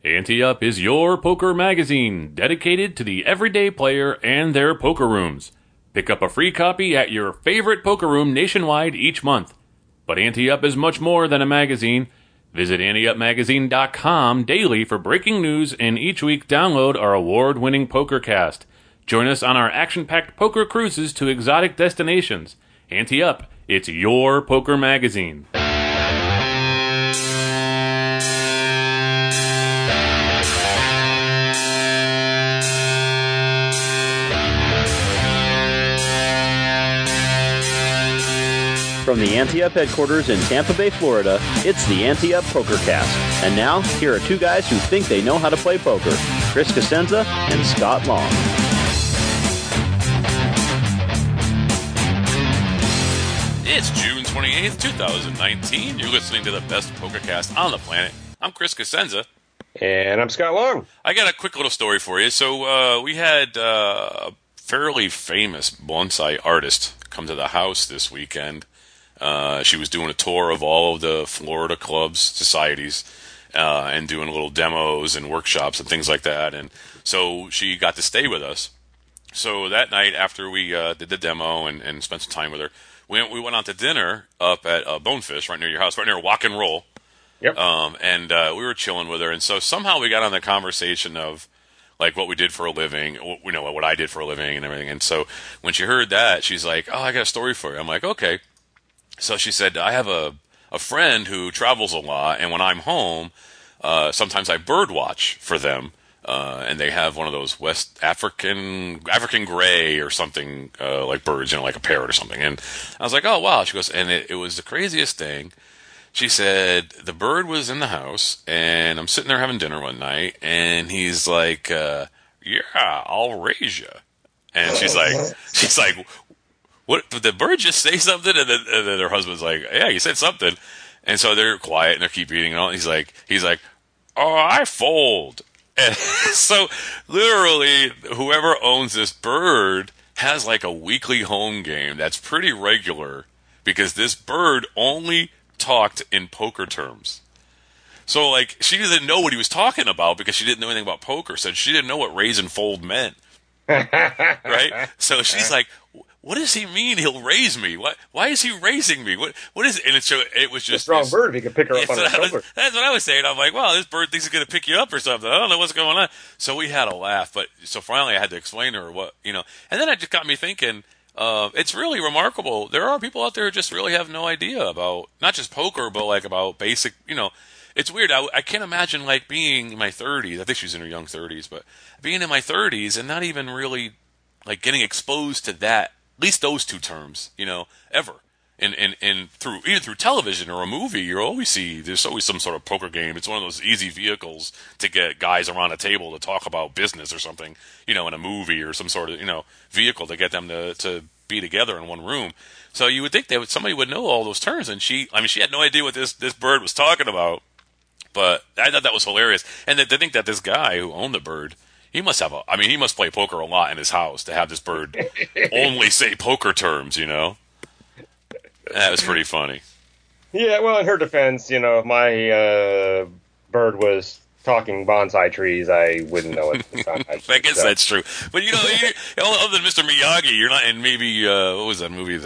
Ante Up is your poker magazine dedicated to the everyday player and their poker rooms. Pick up a free copy at your favorite poker room nationwide each month. But Ante Up is much more than a magazine. Visit AnteUpMagazine.com daily for breaking news, and each week download our award-winning PokerCast. Join us on our action-packed poker cruises to exotic destinations. Ante Up, it's your poker magazine. From the Ante Up headquarters in Tampa Bay, Florida, it's the Ante Up PokerCast. And now, here are two guys who think they know how to play poker, Chris Cosenza and Scott Long. It's June 28th, 2019. You're listening to the best PokerCast on the planet. I'm Chris Cosenza. And I'm Scott Long. I got a quick little story for you. So we had a fairly famous bonsai artist come to the house this weekend. She was doing a tour of all of the Florida clubs, societies, and doing little demos and workshops and things like that. And so she got to stay with us. So that night, after we did the demo and spent some time with her, we went out to dinner up at Bonefish, right near your house, right near Walk and Roll. Yep. And we were chilling with her. And so somehow we got on the conversation of like what we did for a living, what I did for a living and everything. And so when she heard that, she's like, "Oh, I got a story for you." I'm like, "Okay." So she said, "I have a friend who travels a lot, and when I'm home, sometimes I bird watch for them, and they have one of those West African gray or something, like birds, like a parrot or something." And I was like, "Oh, wow." She goes, and it was the craziest thing. She said, the bird was in the house, and I'm sitting there having dinner one night, and he's like, "Yeah, I'll raise you." And she's like, "What, did the bird just say something?" And then her husband's like, "Yeah, he said something." And so they're quiet and they keep eating and all. He's like, "Oh, I fold." And so literally whoever owns this bird has like a weekly home game that's pretty regular because this bird only talked in poker terms. So like she didn't know what he was talking about because she didn't know anything about poker. So she didn't know what raise and fold meant. Right? So she's like, "What does he mean he'll raise me? Why is he raising me? What is it?" And so it was just a strong bird if he could pick her up on his shoulder. That's what I was saying. I'm like, "Wow, this bird thinks he's going to pick you up or something. I don't know what's going on." So we had a laugh. But so finally I had to explain to her what, and then it just got me thinking, it's really remarkable. There are people out there who just really have no idea about not just poker, but like about basic, It's weird. I can't imagine like being in my 30s. I think she's in her young 30s, but being in my 30s and not even really like getting exposed to that, at least those two terms, ever. And through television or a movie, there's always some sort of poker game. It's one of those easy vehicles to get guys around a table to talk about business or something, in a movie or some sort of, vehicle to get them to be together in one room. So you would think somebody would know all those terms. And she had no idea what this bird was talking about. But I thought that was hilarious. And to think that this guy who owned the bird, he must play poker a lot in his house to have this bird only say poker terms, That was pretty funny. Yeah, well, in her defense, if my bird was talking bonsai trees, I wouldn't know it. I guess that's true. But, other than Mr. Miyagi, you're not in maybe, what was that movie?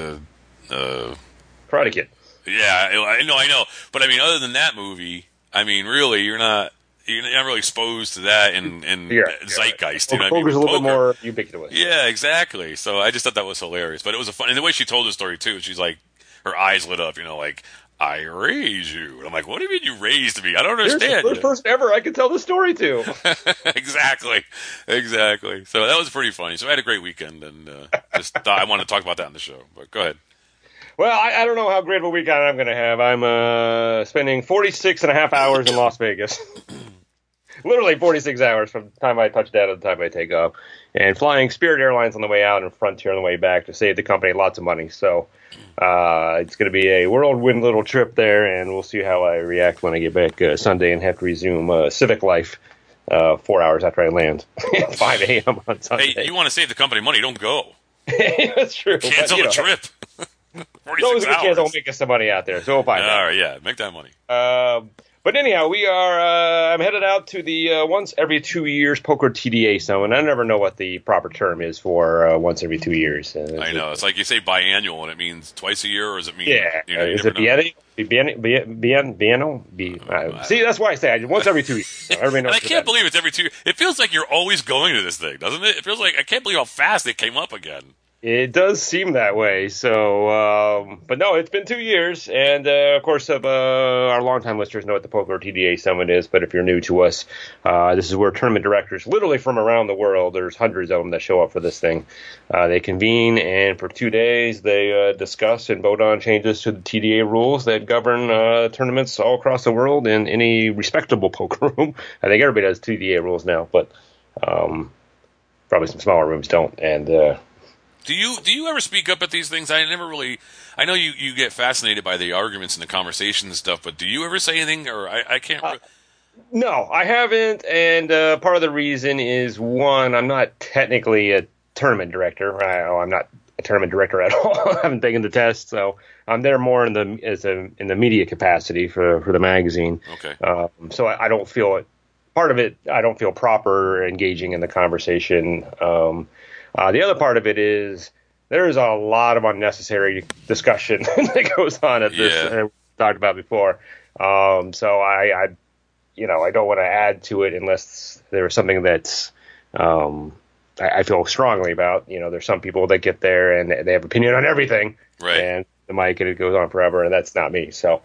Karate Kid. Yeah, I know. But, other than that movie, really, you're not really exposed to that in zeitgeist. Right. Poker's a little bit more ubiquitous. Yeah, exactly. So I just thought that was hilarious. But it was and the way she told the story, too, she's like, her eyes lit up, like, "I raise you." And I'm like, "What do you mean you raised me? I don't understand." You're the first person ever I could tell the story to. Exactly. So that was pretty funny. So I had a great weekend, and just thought I wanted to talk about that on the show. But go ahead. Well, I don't know how great of a weekend I'm going to have. I'm spending 46 and a half hours in Las Vegas. Literally 46 hours from the time I touch down to the time I take off. And flying Spirit Airlines on the way out and Frontier on the way back to save the company lots of money. So it's going to be a whirlwind little trip there, and we'll see how I react when I get back Sunday and have to resume civic life 4 hours after I land at 5 a.m. on Sunday. Hey, you want to save the company money, don't go. That's true. Cancel the trip. 46 hours. Chance I'll make us some money out there, so we'll find out. All right, yeah, make that money. But anyhow, we are. I'm headed out to the once every 2 years poker TDA summit. I never know what the proper term is for once every 2 years. I know. It's like you say biannual, and it means twice a year, or does it mean? Yeah. Is it biennial? See, that's why I say once every 2 years. Everybody knows. And I can't believe it's every 2 years. It feels like you're always going to this thing, doesn't it? It feels like I can't believe how fast it came up again. It does seem that way. So, but no, it's been 2 years, and of course, our longtime listeners know what the Poker TDA Summit is. But if you're new to us, this is where tournament directors, literally from around the world, there's hundreds of them that show up for this thing. They convene, and for 2 days, they discuss and vote on changes to the TDA rules that govern tournaments all across the world in any respectable poker room. I think everybody has TDA rules now, but probably some smaller rooms don't. And Do you ever speak up at these things? I know you get fascinated by the arguments and the conversations and stuff, but do you ever say anything? Or I can't. No, I haven't. And part of the reason is, one, I'm not technically a tournament director. I'm not a tournament director at all. I haven't taken the test, so I'm there more in the media capacity for the magazine. Okay. So I don't feel it. Part of it, I don't feel proper engaging in the conversation. The other part of it is there's a lot of unnecessary discussion that goes on at this, we talked about before. So I don't want to add to it unless there's something that's I feel strongly about. There's some people that get there and they have opinion on everything, right? And the mic and it goes on forever, and that's not me. So.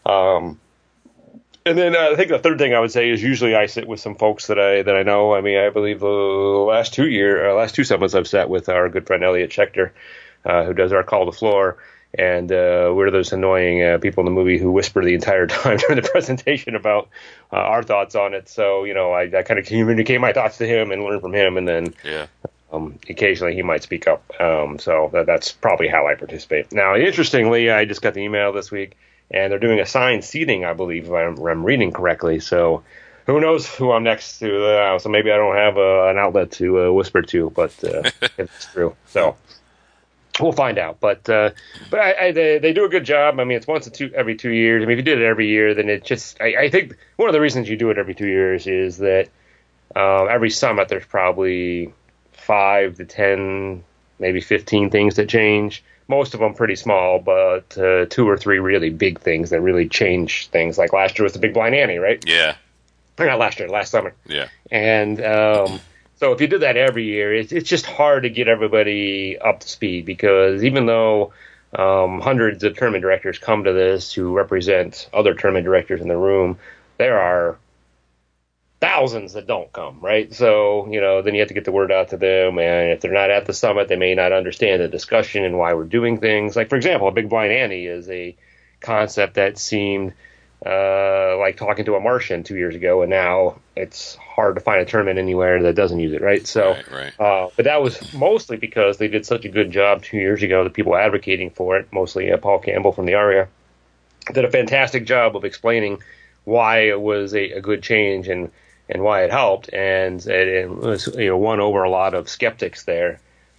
And then I think the third thing I would say is usually I sit with some folks that I know. I mean, I believe the last two summits I've sat with our good friend Elliot Schechter, who does our Call to Floor, and we're those annoying people in the movie who whisper the entire time during the presentation about our thoughts on it. So I kind of communicate my thoughts to him and learn from him, and then occasionally he might speak up. So that's probably how I participate. Now, interestingly, I just got the email this week. And they're doing assigned seating, I believe, if I'm reading correctly. So who knows who I'm next to. So maybe I don't have an outlet to whisper to, but it's true. So we'll find out. But they do a good job. I mean, it's once every 2 years. I mean, if you did it every year, then it just – I think one of the reasons you do it every 2 years is that every summit there's probably 5 to 10, maybe 15 things that change. Most of them pretty small, but 2 or 3 really big things that really change things. Like last year was the Big Blind Ante, right? Yeah. Or not last year, last summer. Yeah. And so if you do that every year, it's just hard to get everybody up to speed because even though hundreds of tournament directors come to this who represent other tournament directors in the room, there are thousands that don't come, right? So, then you have to get the word out to them, and if they're not at the summit, they may not understand the discussion and why we're doing things. Like, for example, a Big Blind Ante is a concept that seemed like talking to a Martian 2 years ago, and now it's hard to find a tournament anywhere that doesn't use it, right? So, right. But that was mostly because they did such a good job 2 years ago, the people advocating for it, mostly Paul Campbell from the ARIA, did a fantastic job of explaining why it was a good change and why it helped, and it was won over a lot of skeptics there.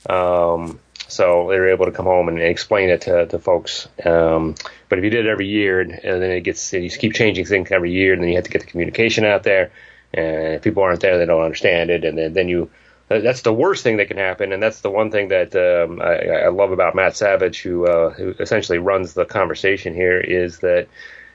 So they were able to come home and explain it to folks. But if you did it every year, and then you keep changing things every year, and then you have to get the communication out there, and if people aren't there, they don't understand it, and then that's the worst thing that can happen, and that's the one thing that I love about Matt Savage, who essentially runs the conversation here, is that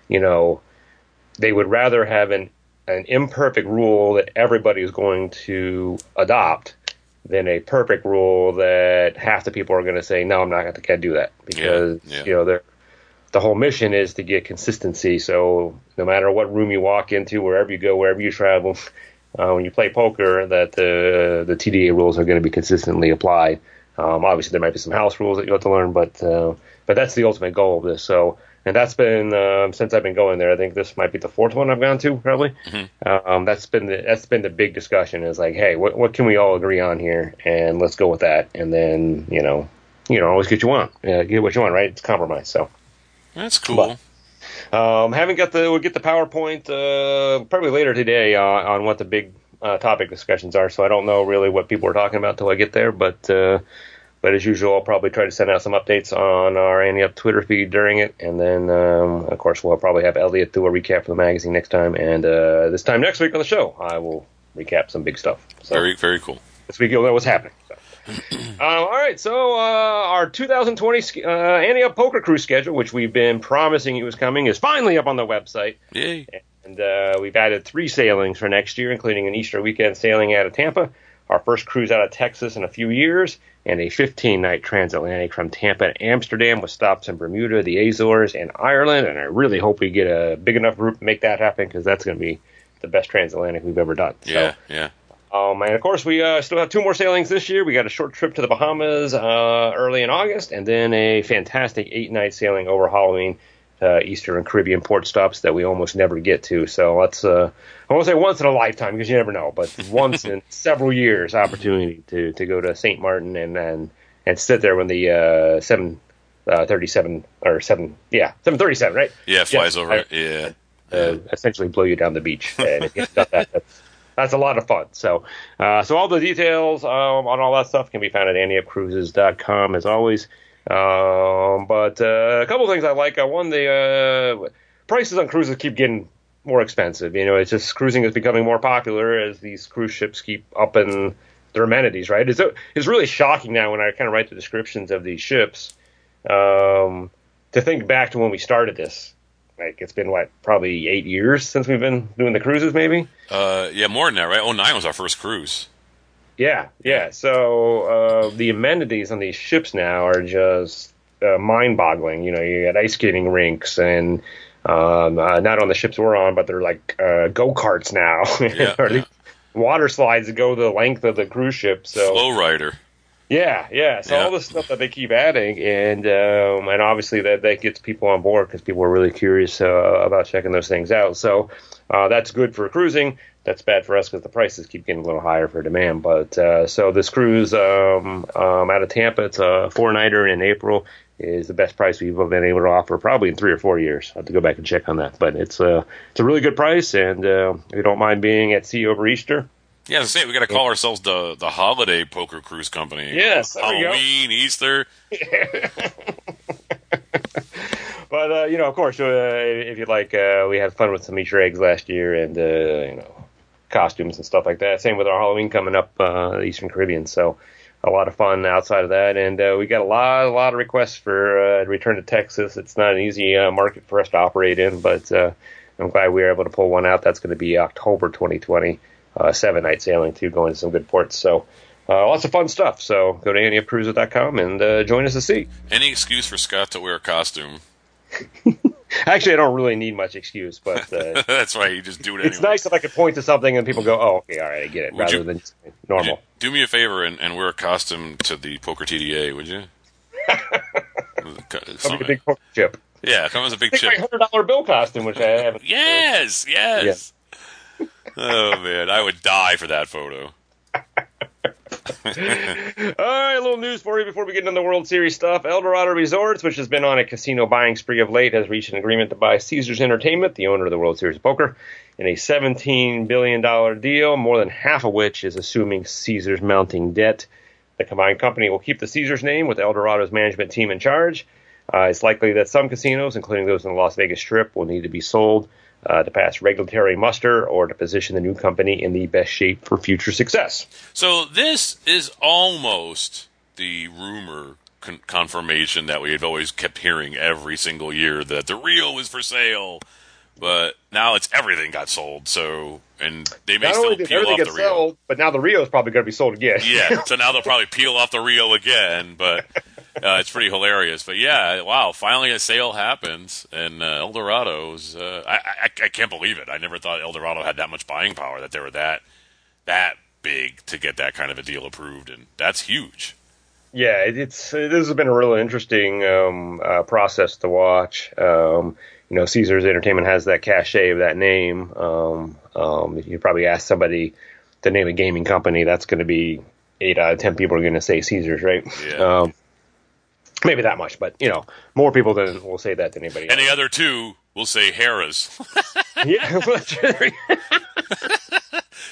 they would rather have an imperfect rule that everybody is going to adopt than a perfect rule that half the people are going to say, no, I'm not going to do that. Because, the whole mission is to get consistency. So no matter what room you walk into, wherever you go, wherever you travel, when you play poker, that the TDA rules are going to be consistently applied. Obviously, there might be some house rules that you have to learn, but that's the ultimate goal of this. So, and that's been since I've been going there. I think this might be the 4th one I've gone to, probably. Mm-hmm. That's been the big discussion. Is like, hey, what can we all agree on here, and let's go with that. And then always get what you want, right? It's compromise. So that's cool. But, we'll get the PowerPoint probably later today on what the big topic discussions are. So I don't know really what people are talking about till I get there, but But as usual, I'll probably try to send out some updates on our Ante Up Twitter feed during it. And then, of course, we'll probably have Elliot do a recap for the magazine next time. And this time next week on the show, I will recap some big stuff. So Very, very cool. this week you'll know what's happening. So. All right, so our 2020 Ante Up Poker Cruise schedule, which we've been promising it was coming, is finally up on the website. Yay. And we've added 3 sailings for next year, including an Easter weekend sailing out of Tampa, our first cruise out of Texas in a few years, and a 15-night transatlantic from Tampa to Amsterdam with stops in Bermuda, the Azores, and Ireland. And I really hope we get a big enough group to make that happen, because that's going to be the best transatlantic we've ever done. Yeah, so, yeah. And of course, we still have 2 more sailings this year. We got a short trip to the Bahamas early in August, and then a fantastic 8-night sailing over Halloween to Eastern and Caribbean port stops that we almost never get to. So let's, I won't say once in a lifetime, because you never know, but once in several years opportunity to go to St. Martin and sit there when the 737, right? Yeah, flies over it. Yeah. Essentially blow you down the beach. And if you've got that, that's a lot of fun. So all the details on all that stuff can be found at anteupcruises.com as always. But a couple of things I like. One, the prices on cruises keep getting more expensive. You know, it's just cruising is becoming more popular as these cruise ships keep upping their amenities, right? It's really shocking now when I kind of write the descriptions of these ships to think back to when we started this. Like, it's been, probably 8 years since we've been doing the cruises, maybe? Yeah, more than that, right? 2009 was our first cruise. Yeah. So the amenities on these ships now are just mind-boggling. You know, you got ice skating rinks and not on the ships we're on, but they're like go-karts now. Yeah, or these water slides that go the length of the cruise ship. So Flow Rider. Yeah. So all the stuff that they keep adding, and obviously that gets people on board because people are really curious about checking those things out. So that's good for cruising. That's bad for us because the prices keep getting a little higher for demand. But so this cruise out of Tampa, it's a 4-nighter in April, is the best price we've been able to offer probably in 3 or 4 years. I have to go back and check on that. But it's a really good price, and if you don't mind being at sea over Easter. Yeah, I was saying, we got to call ourselves the holiday poker cruise company. Yes, there Halloween, Easter. But of course, if you'd like, we had fun with some Easter eggs last year, and costumes and stuff like that. Same with our Halloween coming up, the Eastern Caribbean. So a lot of fun outside of that, and we got a lot of requests for return to Texas. It's not an easy market for us to operate in, but I'm glad we were able to pull one out. That's going to be October 2020. 7-night sailing too, going to some good ports. So lots of fun stuff. So go to anteupcruises.com and join us to see. Any excuse for Scott to wear a costume? Actually, I don't really need much excuse, but that's right. You just do it anyway. It's nice if I could point to something and people go, "Oh, okay, all right, I get it," rather than normal. Do me a favor and wear a costume to the Poker TDA, would you? Come a big poker chip. Yeah, come as a big chip. My $100 bill costume, which I haven't. Yes. Yeah. Oh man, I would die for that photo. All right, a little news for you before we get into the World Series stuff. Eldorado Resorts, which has been on a casino buying spree of late, has reached an agreement to buy Caesars Entertainment, the owner of the World Series of Poker, in a $17 billion deal, more than half of which is assuming Caesars mounting debt. The combined company will keep the Caesars name with Eldorado's management team in charge. It's likely that some casinos, including those in the Las Vegas Strip, will need to be sold to pass regulatory muster or to position the new company in the best shape for future success. So this is almost the rumor confirmation that we have always kept hearing every single year, that the Rio was for sale, but now it's everything got sold. So, and they may still peel off the Rio. Sold, but now the Rio is probably going to be sold again. Yeah, so now they'll probably peel off the Rio again, but it's pretty hilarious. But yeah, wow, finally a sale happens, and Eldorado's, I can't believe it. I never thought Eldorado had that much buying power, that they were that big to get that kind of a deal approved, and that's huge. Yeah, this has been a really interesting process to watch. Caesars Entertainment has that cachet of that name. If you probably ask somebody to name a gaming company, that's going to be 8 out of 10 people are going to say Caesars, right? Yeah. Maybe that much, but more people will say that than anybody else. And the other 2 will say Harrah's. Yeah.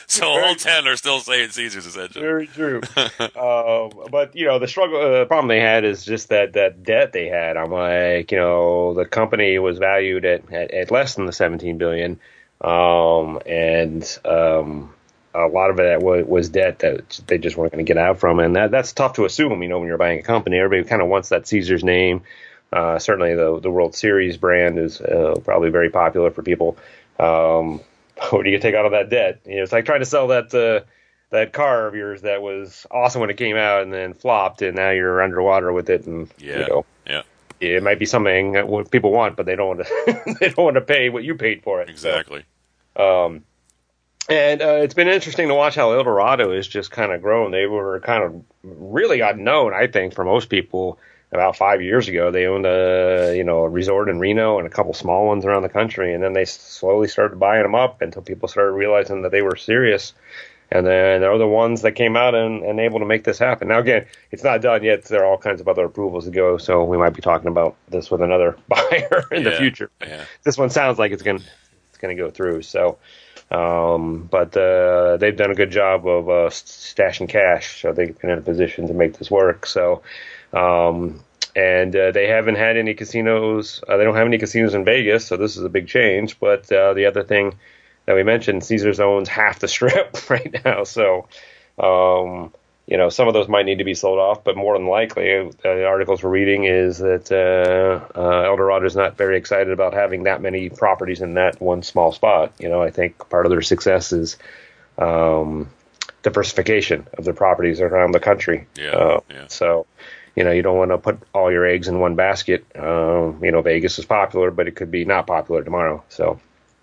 So all 10 are still saying Caesars, essentially. Very true. But the problem they had is just that debt they had. I'm like, the company was valued at less than the $17 billion, and a lot of it was debt that they just weren't going to get out from, and that's tough to assume. When you're buying a company, everybody kind of wants that Caesars name. Certainly, the World Series brand is probably very popular for people. What do you take out of that debt? It's like trying to sell that car of yours that was awesome when it came out and then flopped, and now you're underwater with it. And it might be something that what people want, but they don't want to. They don't want to pay what you paid for it. Exactly. So, and it's been interesting to watch how El Dorado has just kind of grown. They were kind of really unknown, I think, for most people. About 5 years ago, they owned a resort in Reno and a couple small ones around the country, and then they slowly started buying them up until people started realizing that they were serious. And then they're the ones that came out and able to make this happen. Now, again, it's not done yet. There are all kinds of other approvals to go, so we might be talking about this with another buyer in the future. Yeah. This one sounds like it's going to go through. So, but they've done a good job of stashing cash, so they've been in a position to make this work. So. And they haven't had any casinos. They don't have any casinos in Vegas, so this is a big change. But the other thing that we mentioned, Caesars owns half the Strip right now. So, some of those might need to be sold off, but more than likely, the articles we're reading is that El Dorado is not very excited about having that many properties in that one small spot. I think part of their success is diversification of their properties around the country. So. You don't want to put all your eggs in one basket. Vegas is popular, but it could be not popular tomorrow. So,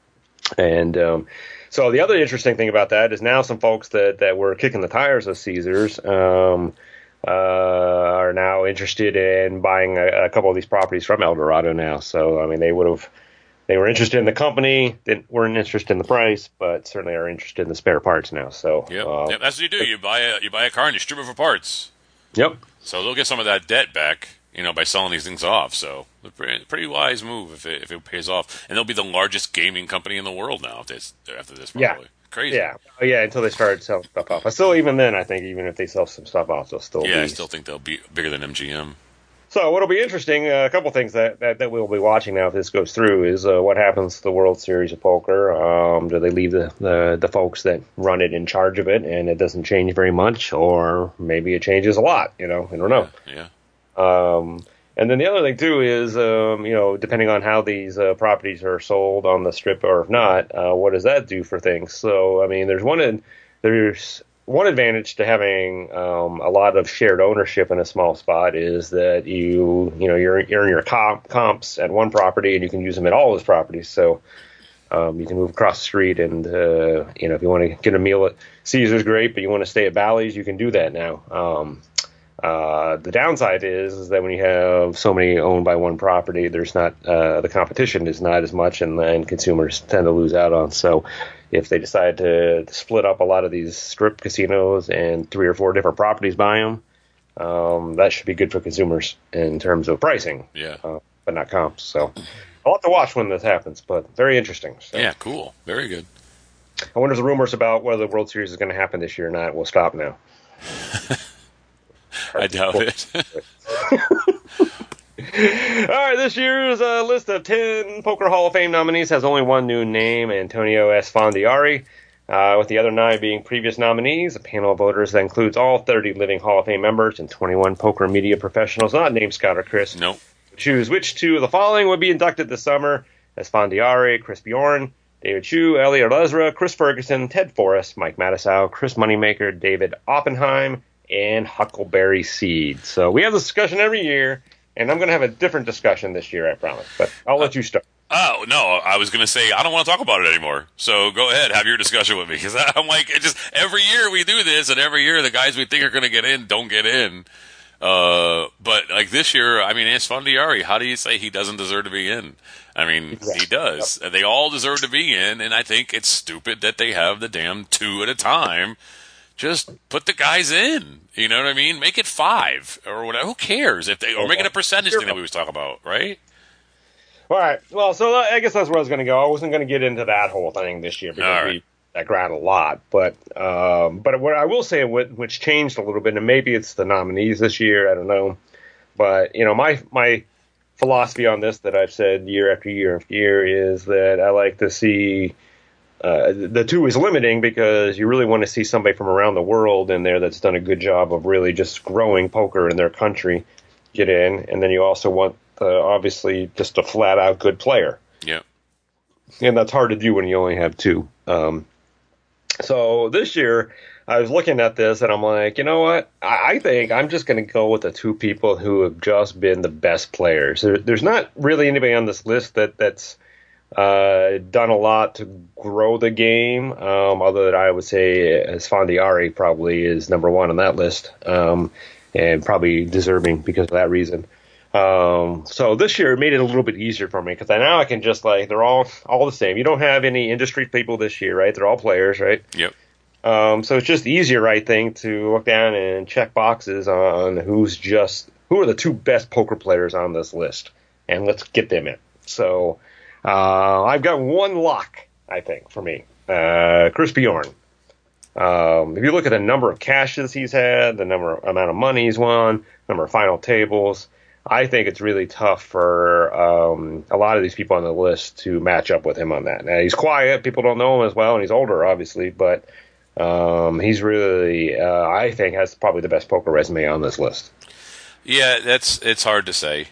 so the other interesting thing about that is now some folks that were kicking the tires of Caesars are now interested in buying a couple of these properties from El Dorado now. So, they were interested in the company, weren't interested in the price, but certainly are interested in the spare parts now. So, yep, that's what you do. You buy a car and you strip it for parts. Yep. So they'll get some of that debt back, by selling these things off. So pretty wise move if it pays off. And they'll be the largest gaming company in the world now after this, probably. Yeah. Crazy. Yeah, until they start selling stuff off. But still, even then, I think even if they sell some stuff off, they'll still I still think they'll be bigger than MGM. So what'll be interesting, a couple things that we'll be watching now if this goes through is what happens to the World Series of Poker. Do they leave the folks that run it in charge of it and it doesn't change very much, or maybe it changes a lot? I don't know. Yeah. And then the other thing too is, depending on how these properties are sold on the Strip or if not, what does that do for things? So there's one advantage to having a lot of shared ownership in a small spot is that you earn your comps at one property and you can use them at all those properties. So you can move across the street and if you want to get a meal at Caesars, great, but you want to stay at Bally's, you can do that now. The downside is that when you have so many owned by one property, there's not the competition is not as much, and consumers tend to lose out on. So if they decide to split up a lot of these Strip casinos and 3 or 4 different properties by them, that should be good for consumers in terms of pricing, but not comps. So I'll have to watch when this happens, but very interesting. So. Yeah, cool. Very good. I wonder if the rumors about whether the World Series is going to happen this year or not will stop now. I doubt it. All right, this year's list of 10 Poker Hall of Fame nominees has only one new name, Antonio Esfandiari, with the other 9 being previous nominees. A panel of voters that includes all 30 living Hall of Fame members and 21 poker media professionals, not named Scott or Chris. Nope. Choose which 2 of the following would be inducted this summer: Esfandiari, Chris Bjorn, David Chu, Elliot Lesra, Chris Ferguson, Ted Forrest, Mike Matusow, Chris Moneymaker, David Oppenheim, and Huckleberry Seed. So we have this discussion every year, and I'm going to have a different discussion this year, I promise. But I'll let you start. Oh, no, I was going to say, I don't want to talk about it anymore. So go ahead, have your discussion with me. Because I'm like, every year we do this, and every year the guys we think are going to get in don't get in. But like this year, Esfandiari, how do you say he doesn't deserve to be in? Exactly. He does. Yep. They all deserve to be in, and I think it's stupid that they have the damn 2 at a time. Just put the guys in. You know what I mean? Make it 5 or whatever. Who cares or make it a percentage thing that we was talking about, right? All right. Well, so I guess that's where I was going to go. I wasn't going to get into that whole thing this year because that ground a lot. But what I will say, which changed a little bit, and maybe it's the nominees this year, I don't know. But my philosophy on this that I've said year after year after year is that I like to see. The two is limiting because you really want to see somebody from around the world in there that's done a good job of really just growing poker in their country get in, and then you also want obviously just a flat out good player. Yeah, and that's hard to do when you only have two. So this year I was looking at this and I'm like, you know what? I think I'm just going to go with the two people who have just been the best players. There's not really anybody on this list that's done a lot to grow the game, other than I would say Esfandiari probably is number one on that list, and probably deserving because of that reason. So this year it made it a little bit easier for me because now I can just they're all the same. You don't have any industry people this year, right? They're all players, right? Yep. So it's just easier, I think, to look down and check boxes on who are the two best poker players on this list, and let's get them in. So I've got one lock, I think, for me, Chris Bjorn. If you look at the number of cashes he's had, the amount of money he's won, number of final tables, I think it's really tough for a lot of these people on the list to match up with him on that. Now, he's quiet. People don't know him as well, and he's older, obviously, but he's really, I think, has probably the best poker resume on this list. Yeah, it's hard to say.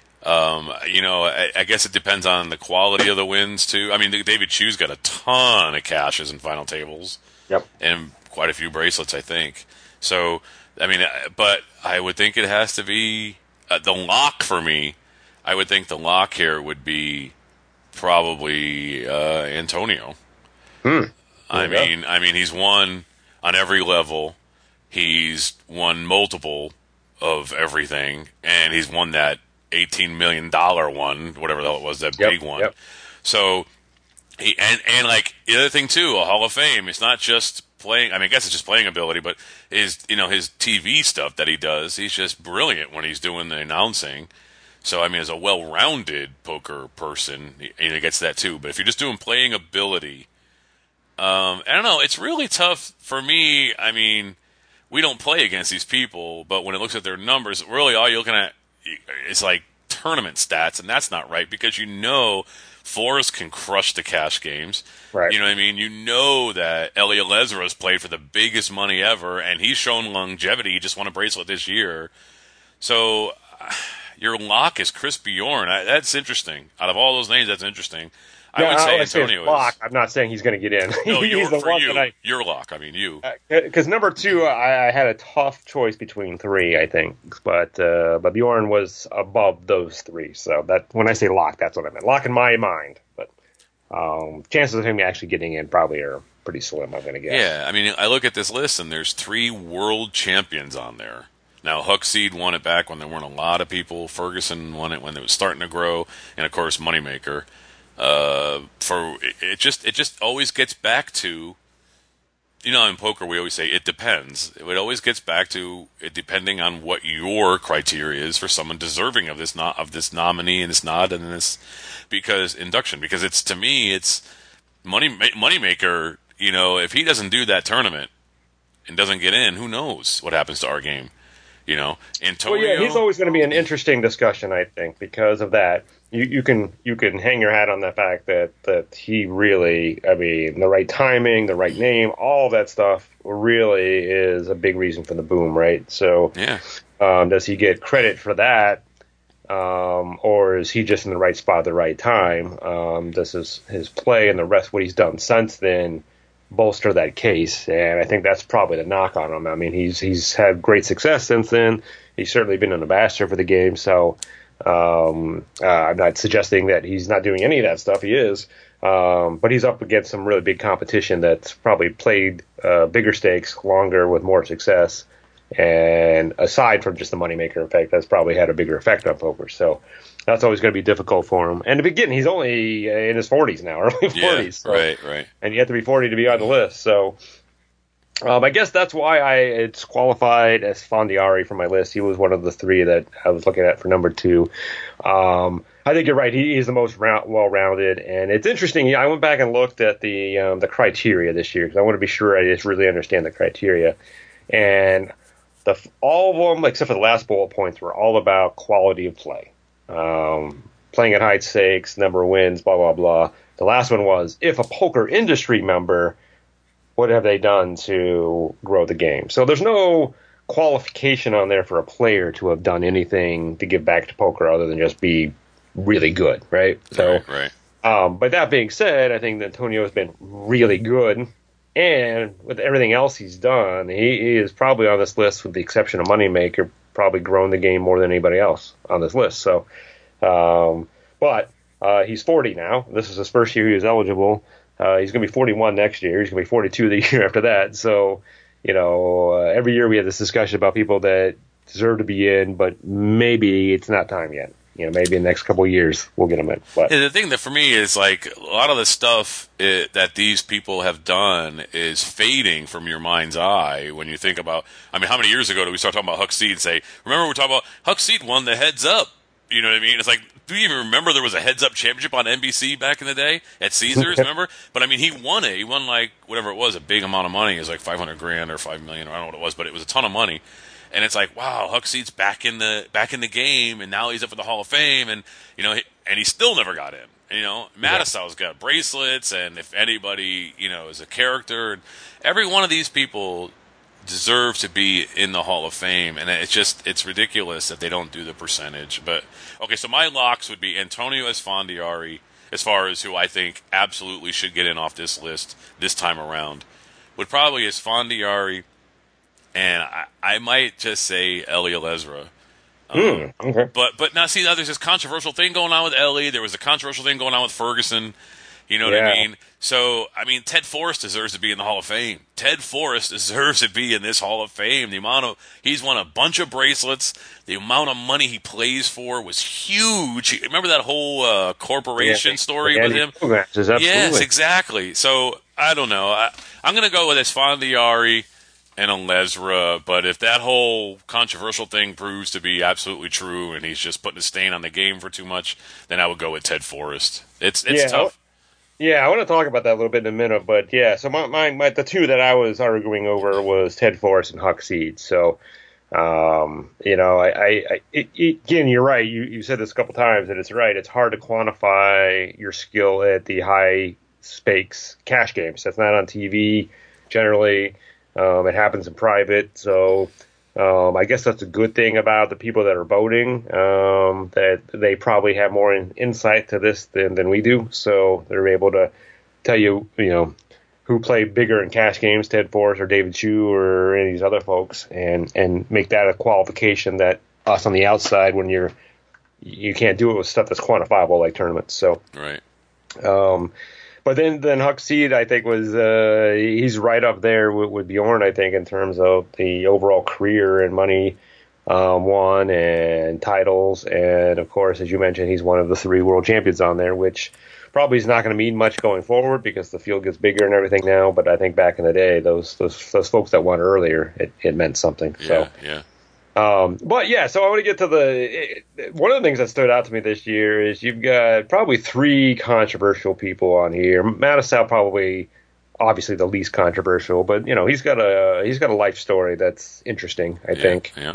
I guess it depends on the quality of the wins, too. I mean, David Chu's got a ton of cashes in final tables. Yep. And quite a few bracelets, I think. So, I mean, but I would think it has to be the lock for me. I would think the lock here would be probably Antonio. I mean, he's won on every level. He's won multiple of everything, and he's won that $18 million one, whatever that was, that big one. Yep. So, and like the other thing too, a Hall of Fame. It's not just playing. I mean, I guess it's just playing ability, but his TV stuff that he does, he's just brilliant when he's doing the announcing. So, I mean, as a well-rounded poker person, he gets that too. But if you're just doing playing ability, I don't know. It's really tough for me. I mean, we don't play against these people, but when it looks at their numbers, really all you're looking at is like tournament stats, and that's not right because Forrest can crush the cash games. Right. You know what I mean? You know that Elliot Lesra's played for the biggest money ever, and he's shown longevity. He just won a bracelet this year. So your lock is Chris Bjorn. That's interesting. Out of all those names, that's interesting. I would say Antonio is. Lock. I'm not saying he's going to get in. No, he's the one that your lock. I mean, you. Because number two, I had a tough choice between three, I think, but Bjorn was above those three. So that when I say lock, that's what I meant. Lock in my mind, but chances of him actually getting in probably are pretty slim, I'm going to guess. Yeah, I mean, I look at this list and there's 3 world champions on there. Now, Huckseed won it back when there weren't a lot of people. Ferguson won it when it was starting to grow, and of course, Moneymaker. It just always gets back to, in poker we always say it depends. It always gets back to it depending on what your criteria is for someone deserving of this nominee and this nod and this induction. Because it's, to me, it's Moneymaker. If he doesn't do that tournament and doesn't get in, who knows what happens to our game? Antonio. Well, yeah, he's always going to be an interesting discussion, I think, because of that. You can hang your hat on the fact that he really, I mean, the right timing, the right name, all that stuff really is a big reason for the boom, right? So, yeah. Does he get credit for that, or is he just in the right spot at the right time? Does his play and the rest what he's done since then bolster that case? And I think that's probably the knock on him. I mean, he's had great success since then. He's certainly been an ambassador for the game, so. I'm not suggesting that he's not doing any of that stuff. He is, but he's up against some really big competition that's probably played bigger stakes longer with more success. And aside from just the moneymaker effect, that's probably had a bigger effect on poker. So that's always going to be difficult for him. And to begin, he's only in his 40s now, early 40s. Yeah, so, right. And you have to be 40 to be on the list. So. I guess that's why it's qualified as Esfandiari for my list. He was one of the 3 that I was looking at for number 2. I think you're right. He is the most well-rounded, and it's interesting. I went back and looked at the criteria this year because I want to be sure I just really understand the criteria. And all of them, except for the last bullet points, were all about quality of play, playing at high stakes, number of wins, blah blah blah. The last one was if a poker industry member, what have they done to grow the game? So there's no qualification on there for a player to have done anything to give back to poker other than just be really good, right? So, right. But that being said, I think that Antonio has been really good, and with everything else he's done, he is probably on this list, with the exception of Moneymaker, probably grown the game more than anybody else on this list. So, but he's 40 now. This is his first year he was eligible. He's going to be 41 next year. He's going to be 42 the year after that. So, every year we have this discussion about people that deserve to be in, but maybe it's not time yet. Maybe in the next couple of years we'll get them in. But the thing that for me is like a lot of the stuff that these people have done is fading from your mind's eye when you think about. I mean, how many years ago did we start talking about Huck Seed and say, remember we're talking about Huck Seed won the Heads Up? You know what I mean? It's like, do you even remember there was a Heads Up championship on NBC back in the day at Caesars? Remember? But I mean, he won it. He won like whatever it was, a big amount of money. It was like $500,000 or $5 million, or I don't know what it was, but it was a ton of money. And it's like, wow, Huck Seed's back in the game, and now he's up for the Hall of Fame, and and he still never got in. Mattisau's got bracelets, and if anybody is a character, and every one of these people deserve to be in the Hall of Fame, and it's ridiculous that they don't do the percentage. But okay, so my locks would be Antonio Esfandiari as far as who I think absolutely should get in off this list this time around. Would probably Esfandiari. And I might just say Ellie Alesra. Okay. But now, see, there's this controversial thing going on with Ellie. There was a controversial thing going on with Ferguson. You know what I mean? So, I mean, Ted Forrest deserves to be in the Hall of Fame. Ted Forrest deserves to be in this Hall of Fame. He's won a bunch of bracelets. The amount of money he plays for was huge. Remember that whole corporation story with him? Yes, exactly. So, I don't know. I'm going to go with Esfandiari and Alesra, but if that whole controversial thing proves to be absolutely true and he's just putting a stain on the game for too much, then I would go with Ted Forrest. It's tough. I want to talk about that a little bit in a minute, but so my the two that I was arguing over was Ted Forrest and Huck Seed. So, again, you're right. You said this a couple times, and it's right. It's hard to quantify your skill at the high stakes cash games. That's not on TV generally. It happens in private, so I guess that's a good thing about the people that are voting, that they probably have more insight to this than we do, so they're able to tell you, who played bigger in cash games, Ted Forrest or David Chu or any of these other folks, and make that a qualification that us on the outside, when you can't do it with stuff that's quantifiable like tournaments. So right. But then Huck Seed, I think, was he's right up there with Bjorn, I think, in terms of the overall career and money won and titles. And, of course, as you mentioned, he's one of the 3 world champions on there, which probably is not going to mean much going forward because the field gets bigger and everything now. But I think back in the day, those folks that won earlier, it meant something. Yeah. So I want to get to one of the things that stood out to me this year is you've got probably 3 controversial people on here. Mattisau probably, obviously, the least controversial, but he's got a life story that's interesting, I think. Yeah.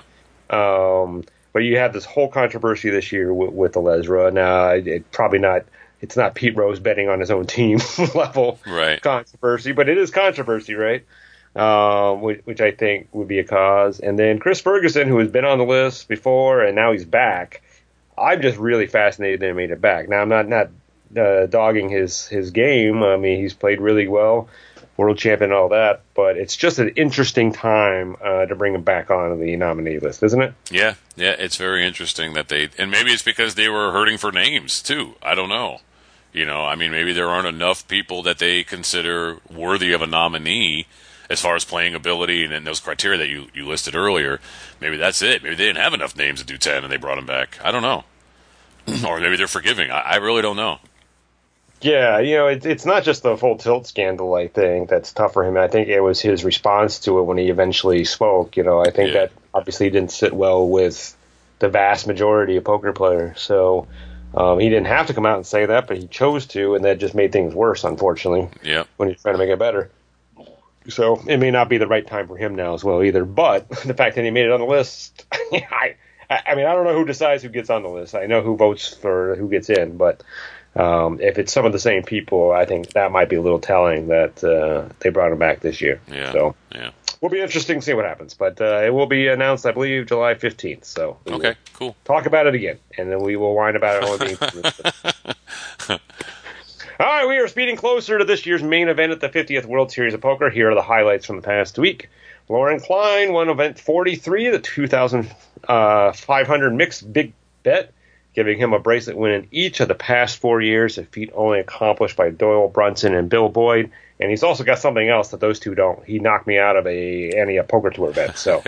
But you have this whole controversy this year with Alesra. Now, it's not Pete Rose betting on his own team level controversy, but it is controversy, right? Which I think would be a cause. And then Chris Ferguson, who has been on the list before, and now he's back. I'm just really fascinated that he made it back. Now, I'm not dogging his game. I mean, he's played really well, world champion and all that, but it's just an interesting time to bring him back on the nominee list, isn't it? Yeah, it's very interesting that and maybe it's because they were hurting for names, too. I don't know. I mean, maybe there aren't enough people that they consider worthy of a nominee as far as playing ability and those criteria that you listed earlier. Maybe that's it. Maybe they didn't have enough names to do 10 and they brought him back. I don't know. Or maybe they're forgiving. I really don't know. Yeah, it's not just the full tilt scandal, I think, that's tough for him. I think it was his response to it when he eventually spoke. I think that obviously didn't sit well with the vast majority of poker players. So, He didn't have to come out and say that, but he chose to, and that just made things worse, unfortunately, when he's trying to make it better. So it may not be the right time for him now as well either. But the fact that he made it on the list, I mean, I don't know who decides who gets on the list. I know who votes for who gets in, but if it's some of the same people, I think that might be a little telling that they brought him back this year. Yeah. So yeah. Will be interesting to see what happens. But it will be announced, I believe, July 15th. So okay, cool. Talk about it again, and then we will whine about it only being All right, we are speeding closer to this year's main event at the 50th World Series of Poker. Here are the highlights from the past week. Lauren Klein won event 43, the 2,500 mixed big bet, giving him a bracelet win in each of the past 4 years, a feat only accomplished by Doyle Brunson and Bill Boyd. And he's also got something else that those two don't. He knocked me out of a poker tour bet. So,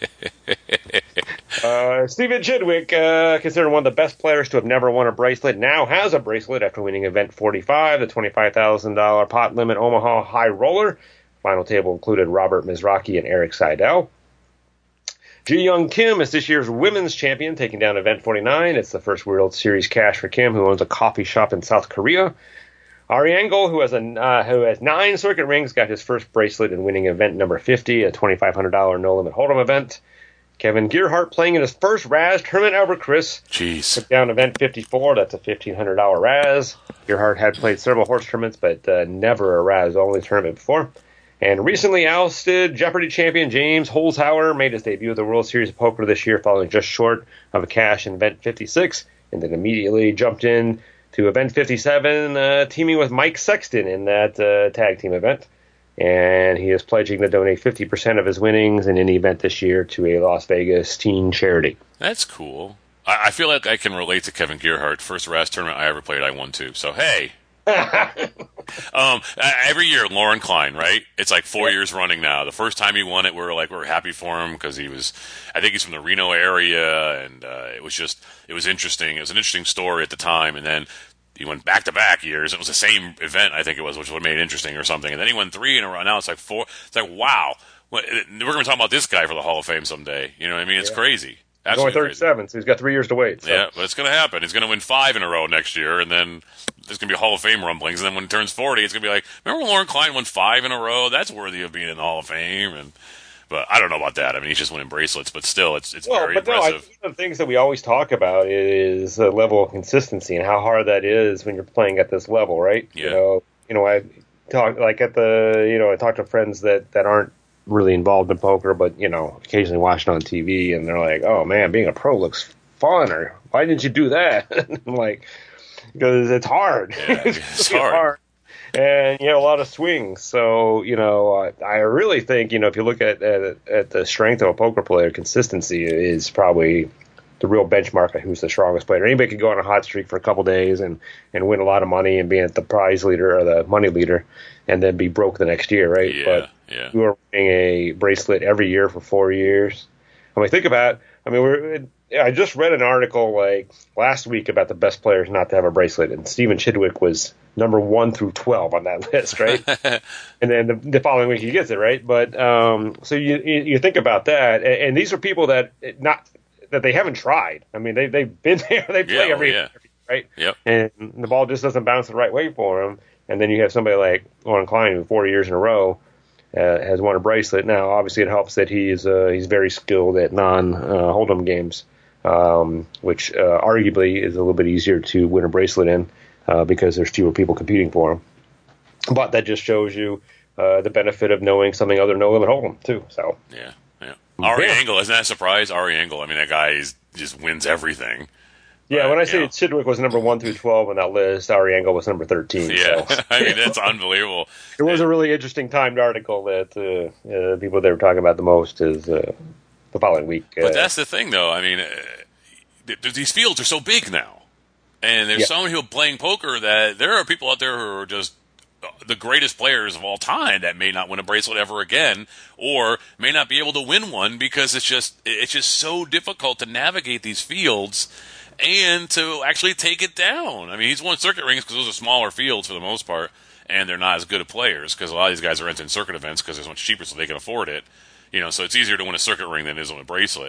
Stephen Chidwick, considered one of the best players to have never won a bracelet, now has a bracelet after winning event 45, the $25,000 pot limit Omaha High Roller. Final table included Robert Mizrachi and Eric Seidel. Ji Young Kim is this year's women's champion, taking down event 49. It's the first World Series cash for Kim, who owns a coffee shop in South Korea. Ari Engel, who has 9 circuit rings, got his first bracelet in winning event number 50, a $2,500 no-limit hold'em event. Kevin Gearhart playing in his first Raz tournament ever, Chris. Jeez. Took down event 54, that's a $1,500 Raz. Gearhart had played several horse tournaments, but never a Raz-only tournament before. And recently ousted Jeopardy champion James Holzhauer made his debut at the World Series of Poker this year, falling just short of a cash in event 56, and then immediately jumped in to event 57, teaming with Mike Sexton in that tag team event. And he is pledging to donate 50% of his winnings in any event this year to a Las Vegas teen charity. That's cool. I feel like I can relate to Kevin Gearhart. First Raz tournament I ever played, I won too. So, hey. Every year, Lauren Klein, right? It's like 4 years running now. The first time he won it, we're happy for him because I think he's from the Reno area, and it was interesting. It was an interesting story at the time, and then he went back-to-back years. It was the same event, I think it was, which would have made it interesting or something. And then he won 3 in a row. Now it's like 4. It's like, wow. We're going to talk about this guy for the Hall of Fame someday. You know what I mean? It's crazy. He's only 37, so he's got 3 years to wait. So. Yeah, but it's going to happen. He's going to win 5 in a row next year, and then there's going to be a Hall of Fame rumblings. And then when he turns 40, it's going to be like, remember when Lauren Klein won 5 in a row? That's worthy of being in the Hall of Fame. But I don't know about that. I mean, he's just winning bracelets, but still, it's very impressive. No, I think one of the things that we always talk about is the level of consistency and how hard that is when you're playing at this level, right? Yeah. I talk I talk to friends that aren't really involved in poker, but occasionally watching on TV, and they're like, "Oh man, being a pro looks fun," or "Why didn't you do that?" I'm like, because it's hard. Yeah, it's hard. And a lot of swings. So I really think if you look at the strength of a poker player, consistency is probably the real benchmark of who's the strongest player. Anybody could go on a hot streak for a couple days and win a lot of money and be at the prize leader or the money leader, and then be broke the next year, right? Yeah, but you are winning a bracelet every year for 4 years. I mean, think about. I just read an article like last week about the best players not to have a bracelet, and Stephen Chidwick was number 1 through 12 on that list, right? And then the following week he gets it, right? But so you think about that, and these are people that they haven't tried. I mean, they've been there, they play every year, right? Yep. And the ball just doesn't bounce the right way for them. And then you have somebody like Lauren Klein, who 4 years in a row has won a bracelet. Now, obviously, it helps that he's very skilled at non-hold'em games, which arguably is a little bit easier to win a bracelet in because there's fewer people competing for him. But that just shows you the benefit of knowing something other than no-limit hold'em, too. So yeah. Ari Engel, isn't that a surprise? Ari Engel, I mean, that guy just wins everything. Yeah, when I say Chidwick was number 1 through 12 on that list, Ari Engel was number 13. Yeah, so. I mean, that's unbelievable. It was a really interesting timed article that people they were talking about the most is the following week. But that's the thing, though. I mean, these fields are so big now. And there's so many people playing poker that there are people out there who are just the greatest players of all time that may not win a bracelet ever again, or may not be able to win one because it's just so difficult to navigate these fields and to actually take it down. I mean, he's won circuit rings because those are smaller fields for the most part, and they're not as good of players because a lot of these guys are entering circuit events because it's much cheaper so they can afford it. So it's easier to win a circuit ring than it is on a bracelet.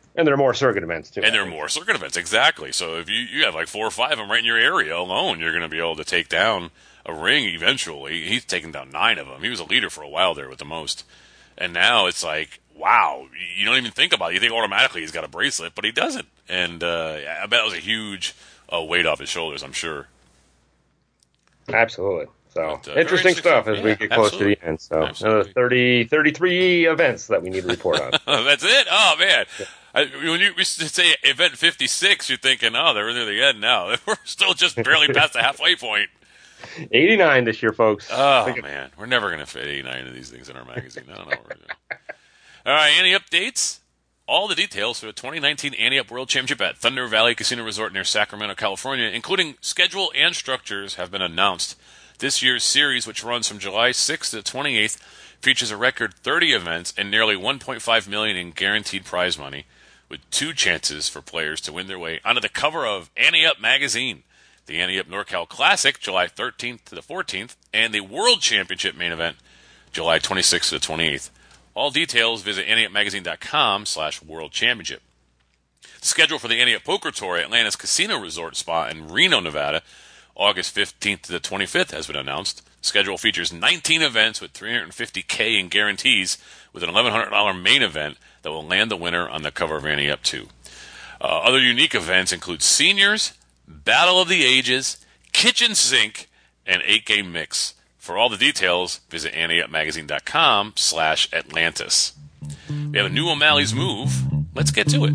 And there are more circuit events, too. And there are more circuit events, exactly. So if you have like 4 or 5 of them right in your area alone, you're going to be able to take down a ring eventually. He's taken down 9 of them. He was a leader for a while there with the most. And now it's like, wow, you don't even think about it. You think automatically he's got a bracelet, but he doesn't. And I bet it was a huge weight off his shoulders, I'm sure. Absolutely. So, interesting stuff as we get close to the end. So, 33 events that we need to report on. That's it? Oh, man. When you say event 56, you're thinking, oh, they're near the end now. We're still just barely past the halfway point. 89 this year, folks. Oh, man. We're never going to fit 89 of these things in our magazine. I don't know what we're doing. All right, any updates? All the details for the 2019 Ante-Up World Championship at Thunder Valley Casino Resort near Sacramento, California, including schedule and structures, have been announced. This year's series, which runs from July 6th to the 28th, features a record 30 events and nearly $1.5 million in guaranteed prize money, with 2 chances for players to win their way onto the cover of Ante-Up magazine. The Ante-Up NorCal Classic, July 13th to the 14th, and the World Championship main event, July 26th to the 28th. All details, visit AnteUpMagazine.com/World Championship. Schedule for the Ante-Up Poker Tour at Atlantis Casino Resort Spa in Reno, Nevada, August 15th to the 25th has been announced. Schedule features 19 events with $350K in guarantees, with an $1,100 main event that will land the winner on the cover of Ante-Up 2. Other unique events include Seniors, Battle of the Ages, Kitchen Sink, and 8-Game Mix. For all the details, visit AnteUpMagazine.com/Atlantis. We have a new O'Malley's Move. Let's get to it.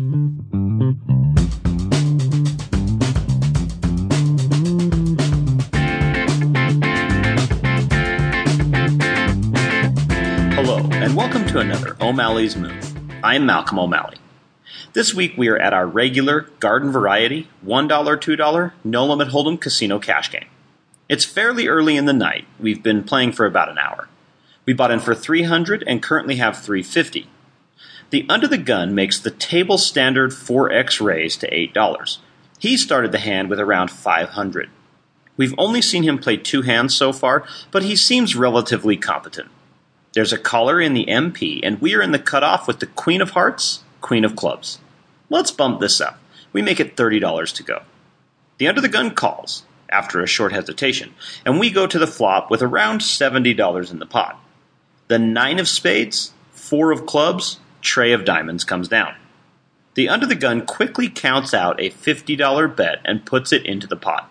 Hello, and welcome to another O'Malley's Move. I'm Malcolm O'Malley. This week we are at our regular garden variety $1, $2 no limit hold'em casino cash game. It's fairly early in the night. We've been playing for about an hour. We bought in for $300 and currently have $350. The under the gun makes the table standard 4x raise to $8. He started the hand with around $500. We've only seen him play 2 hands so far, but he seems relatively competent. There's a caller in the MP, and we are in the cutoff with the Queen of Hearts, Queen of Clubs. Let's bump this up. We make it $30 to go. The under the gun calls, after a short hesitation, and we go to the flop with around $70 in the pot. The 9 of spades, 4 of clubs, tray of diamonds comes down. The under the gun quickly counts out a $50 bet and puts it into the pot.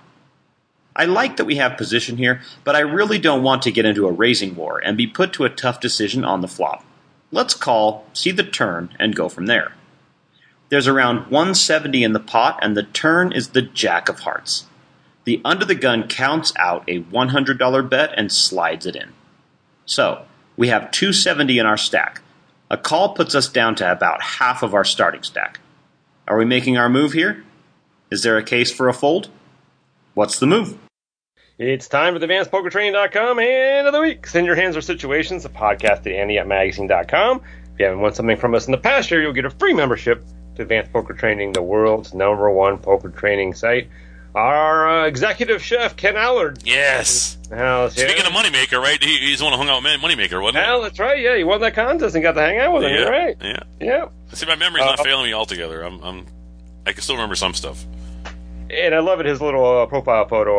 I like that we have position here, but I really don't want to get into a raising war and be put to a tough decision on the flop. Let's call, see the turn, and go from there. There's around 170 in the pot, and the turn is the Jack of Hearts. The under the gun counts out a $100 bet and slides it in. So, we have 270 in our stack. A call puts us down to about half of our starting stack. Are we making our move here? Is there a case for a fold? What's the move? It's time for the AdvancedPokerTraining.com Hand of the Week. Send your hands or situations, a podcast at AnteUpMagazine.com. If you haven't won something from us in the past year, you'll get a free membership to Advanced Poker Training, the world's #1 poker training site. Our executive chef, Ken Allard. Yes. Speaking of Moneymaker, right? He's the one who hung out with Moneymaker, wasn't he? Well, that's right. Yeah, he won that contest and got to hang out with him. You're right. Yeah. See, my memory's not failing me altogether. I can still remember some stuff. And I love it. His little profile photo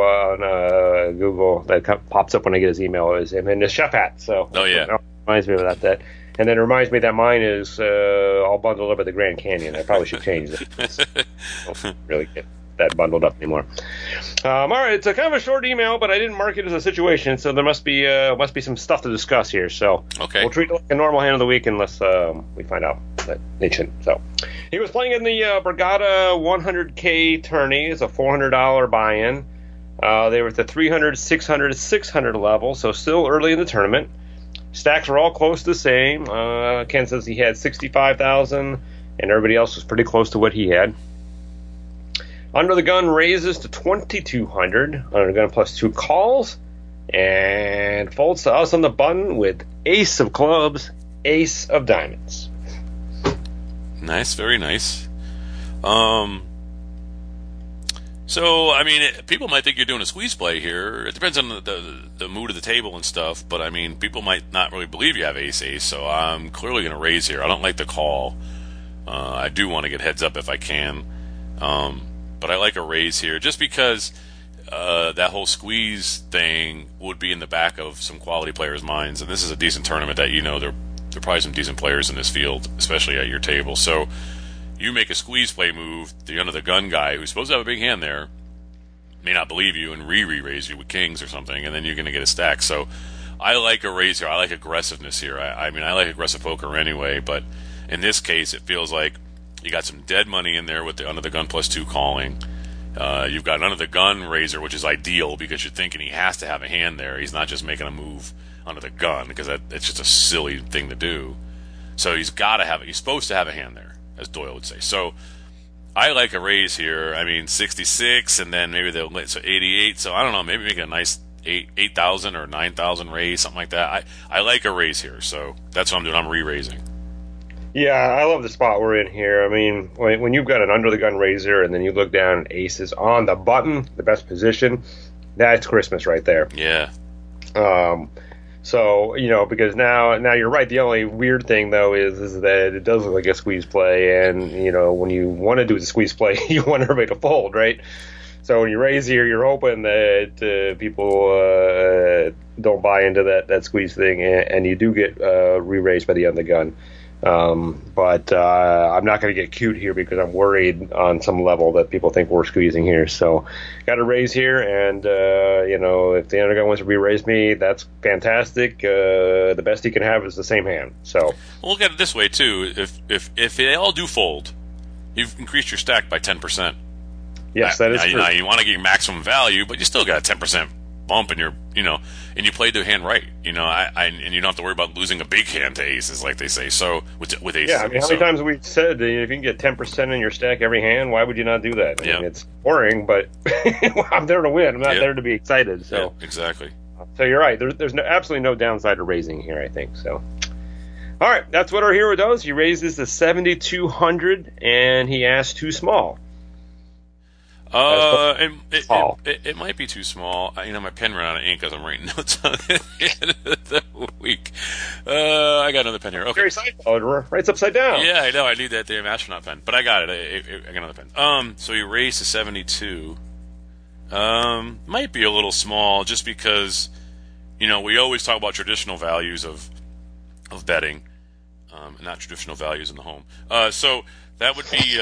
on Google that pops up when I get his email is him in his chef hat. So, it reminds me of that. And then it reminds me that mine is all bundled up at the Grand Canyon. I probably should change that. I don't really get that bundled up anymore. All right, it's a kind of a short email, but I didn't mark it as a situation, so there must be some stuff to discuss here. So we'll treat it like a normal hand of the week unless we find out that it shouldn't. So he was playing in the Borgata 100K tourney. It's a $400 buy-in. They were at the 300, 600, 600 level, so still early in the tournament. Stacks were all close to the same. Ken says he had 65,000, and everybody else was pretty close to what he had. Under the gun raises to 2,200. Under the gun plus 2 calls. And folds to us on the button with ace of clubs, ace of diamonds. Nice, very nice. So, I mean, people might think you're doing a squeeze play here. It depends on the mood of the table and stuff. But, I mean, people might not really believe you have ace-ace. So I'm clearly going to raise here. I don't like the call. I do want to get heads up if I can. But I like a raise here just because that whole squeeze thing would be in the back of some quality players' minds. And this is a decent tournament that, there are probably some decent players in this field, especially at your table. So you make a squeeze play move, the under the gun guy who's supposed to have a big hand there may not believe you and re-raise you with kings or something, and then you're going to get a stack. So I like a raise here. I like aggressiveness here. I mean, I like aggressive poker anyway, but in this case, it feels like you got some dead money in there with the under the gun +2 calling. You've got an under the gun raiser, which is ideal because you're thinking he has to have a hand there. He's not just making a move under the gun because it's just a silly thing to do. So he's supposed to have a hand there, as Doyle would say. So I like a raise here. I mean, 66, and then maybe they'll so 88. So I don't know, maybe make a nice 8,000 or 9,000 raise, something like that. I like a raise here, so that's what I'm doing. I'm re-raising. Yeah, I love the spot we're in here. I mean, when you've got an under the gun raiser and then you look down and aces on the button, the best position, that's Christmas right there. Yeah. So, because now you're right. The only weird thing, though, is that it does look like a squeeze play. And, when you want to do the squeeze play, you want everybody to fold, right? So when you raise here, you're hoping that people don't buy into that squeeze thing. And you do get re-raised by the under the gun. But I'm not going to get cute here because I'm worried on some level that people think we're squeezing here. So got to raise here, and if the undergun wants to re-raise me, that's fantastic. The best he can have is the same hand. So well, look at it this way too: if they all do fold, you've increased your stack by 10%. Yes, that is true. Now you want to get your maximum value, but you still got a 10% bump in your, and you played the hand right, and you don't have to worry about losing a big hand to aces, like they say. So with aces, yeah, I mean, how many times have we said that if you can get 10% in your stack every hand, why would you not do that? I mean, it's boring, but I'm there to win. I'm not there to be excited. So exactly. So you're right. There's absolutely no downside to raising here, I think. So, all right, that's what our hero does. He raises to 7,200, and he asks too small. It might be too small. My pen ran out of ink as I'm writing notes on it at the end of the week. I got another pen here. Okay. Jerry Seinfeld writes upside down. Yeah, I know. I need that damn astronaut pen, but I got it. I got another pen. So he raised to 72. Might be a little small, just because, we always talk about traditional values of betting, not traditional values in the home. So that would be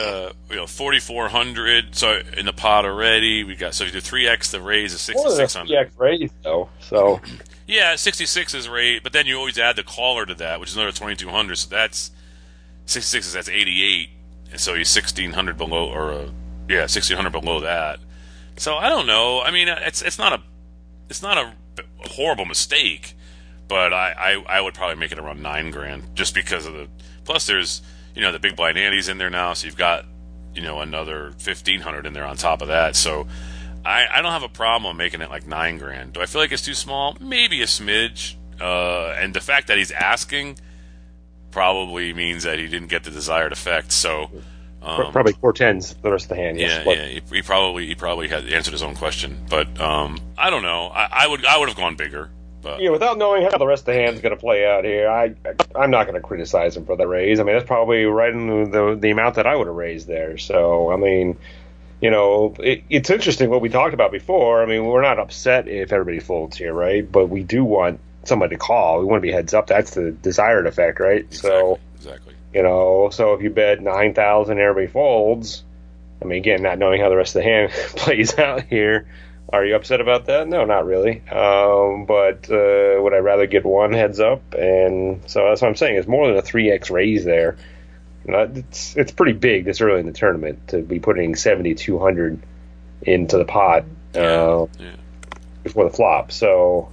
4,400. So in the pot already, we got, so if you do 3x the raise is 6,600. 3x raise though. So yeah, 66 is raise, but then you always add the caller to that, which is another 2,200. So that's 66 that's 88, and so he's 1,600 below, 1,600 below that. So I don't know. I mean, it's not a horrible mistake, but I would probably make it around $9,000 just because of the, plus there's, the big blind ante's in there now, so you've got, another 1,500 in there on top of that. So I don't have a problem making it like $9,000. Do I feel like it's too small? Maybe a smidge. And the fact that he's asking probably means that he didn't get the desired effect. So probably 4/10s the rest of the hand. Yes, yeah. He probably had answered his own question, but I don't know. I would have gone bigger. But without knowing how the rest of the hand's going to play out here, I'm not going to criticize him for the raise. I mean, that's probably right in the amount that I would have raised there. So, I mean, it's interesting what we talked about before. I mean, we're not upset if everybody folds here, right? But we do want somebody to call. We want to be heads up. That's the desired effect, right? Exactly. So if you bet 9,000, everybody folds. I mean, again, not knowing how the rest of the hand plays out here. Are you upset about that? No, not really. But would I rather get one heads up? And so that's what I'm saying. It's more than a 3x raise there. It's pretty big this early in the tournament to be putting 7,200 into the pot before the flop. So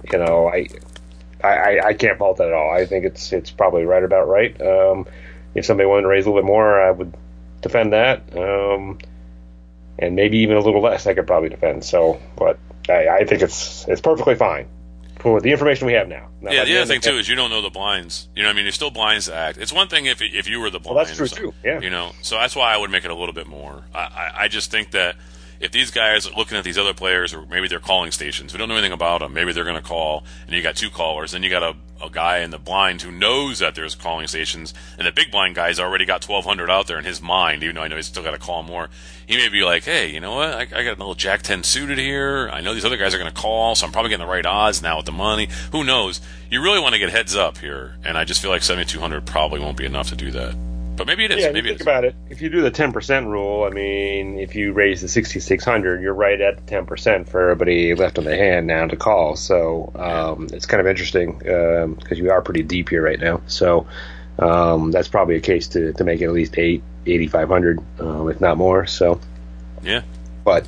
I can't fault that at all. I think it's probably right about right. If somebody wanted to raise a little bit more, I would defend that. And maybe even a little less, I could probably defend. So, but I think it's perfectly fine for the information we have now. Yeah, the other thing too is you don't know the blinds. You're still blinds to act. It's one thing if you were the blind. Well, that's true too. Yeah. So that's why I would make it a little bit more. I just think that if these guys are looking at these other players, or maybe they're calling stations, we don't know anything about them. Maybe they're going to call, and you got two callers. Then you got a guy in the blind who knows that there's calling stations, and the big blind guy's already got 1,200 out there in his mind, even though I know he's still got to call more. He may be like, hey, you know what? I got a little Jack 10 suited here. I know these other guys are going to call, so I'm probably getting the right odds now with the money. Who knows? You really want to get heads up here, and I just feel like 7,200 probably won't be enough to do that. But maybe it is. Yeah, maybe think about it. If you do the 10% rule, I mean, if you raise the 6,600, you're right at the 10% for everybody left on the hand now to call. So it's kind of interesting because you are pretty deep here right now. So that's probably a case to make it at least 8,500, if not more. So yeah, but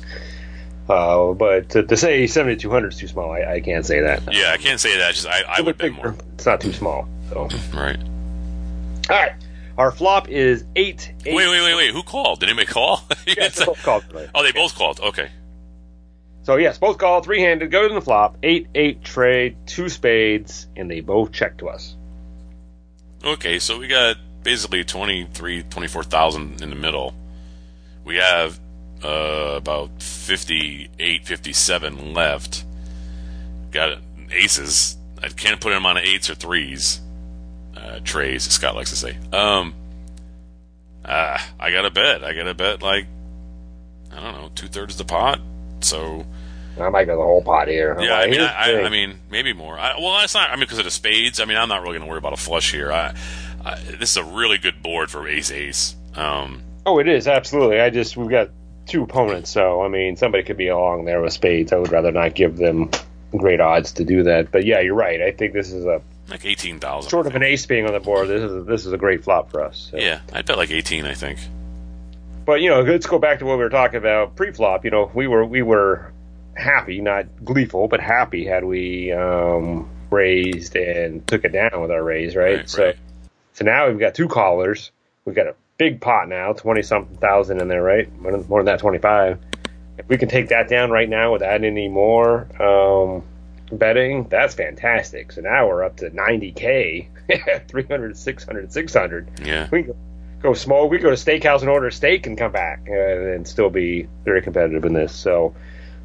to say 7,200 is too small, I can't say that. Yeah, I can't say that. Just I would bet more. It's not too small. So right. All right. Our flop is 8. Wait. Who called? Did anybody call? Yes, they both called tonight. Oh, they both called. Okay. So, yes, both called, three-handed, go to the flop, 8-8 trade, 2 spades, and they both check to us. Okay, so we got basically 24,000 in the middle. We have about 58, 57 left. Got aces. I can't put them on 8s or 3s. Trays, as Scott likes to say. I got to bet. Like, I don't know, 2/3 of the pot. So I might go the whole pot here. Yeah, I mean, maybe more. Well, it's not. I mean, because of the spades. I mean, I'm not really going to worry about a flush here. This is a really good board for ace. Oh, it is absolutely. We've got 2 opponents, so I mean, somebody could be along there with spades. I would rather not give them great odds to do that. But yeah, you're right. I think this is like 18,000. Short of an ace being on the board, this is a great flop for us. So. Yeah, I'd bet like 18, I think. But let's go back to what we were talking about pre-flop. We were happy, not gleeful, but happy had we raised and took it down with our raise, right? So now we've got 2 callers. We've got a big pot now, 20-something thousand in there, right? More than that, 25. If we can take that down right now without any more betting, that's fantastic. So now we're up to 90K, 300, 600, 600. Yeah. We can go small. We can go to steakhouse and order a steak and come back and still be very competitive in this. So,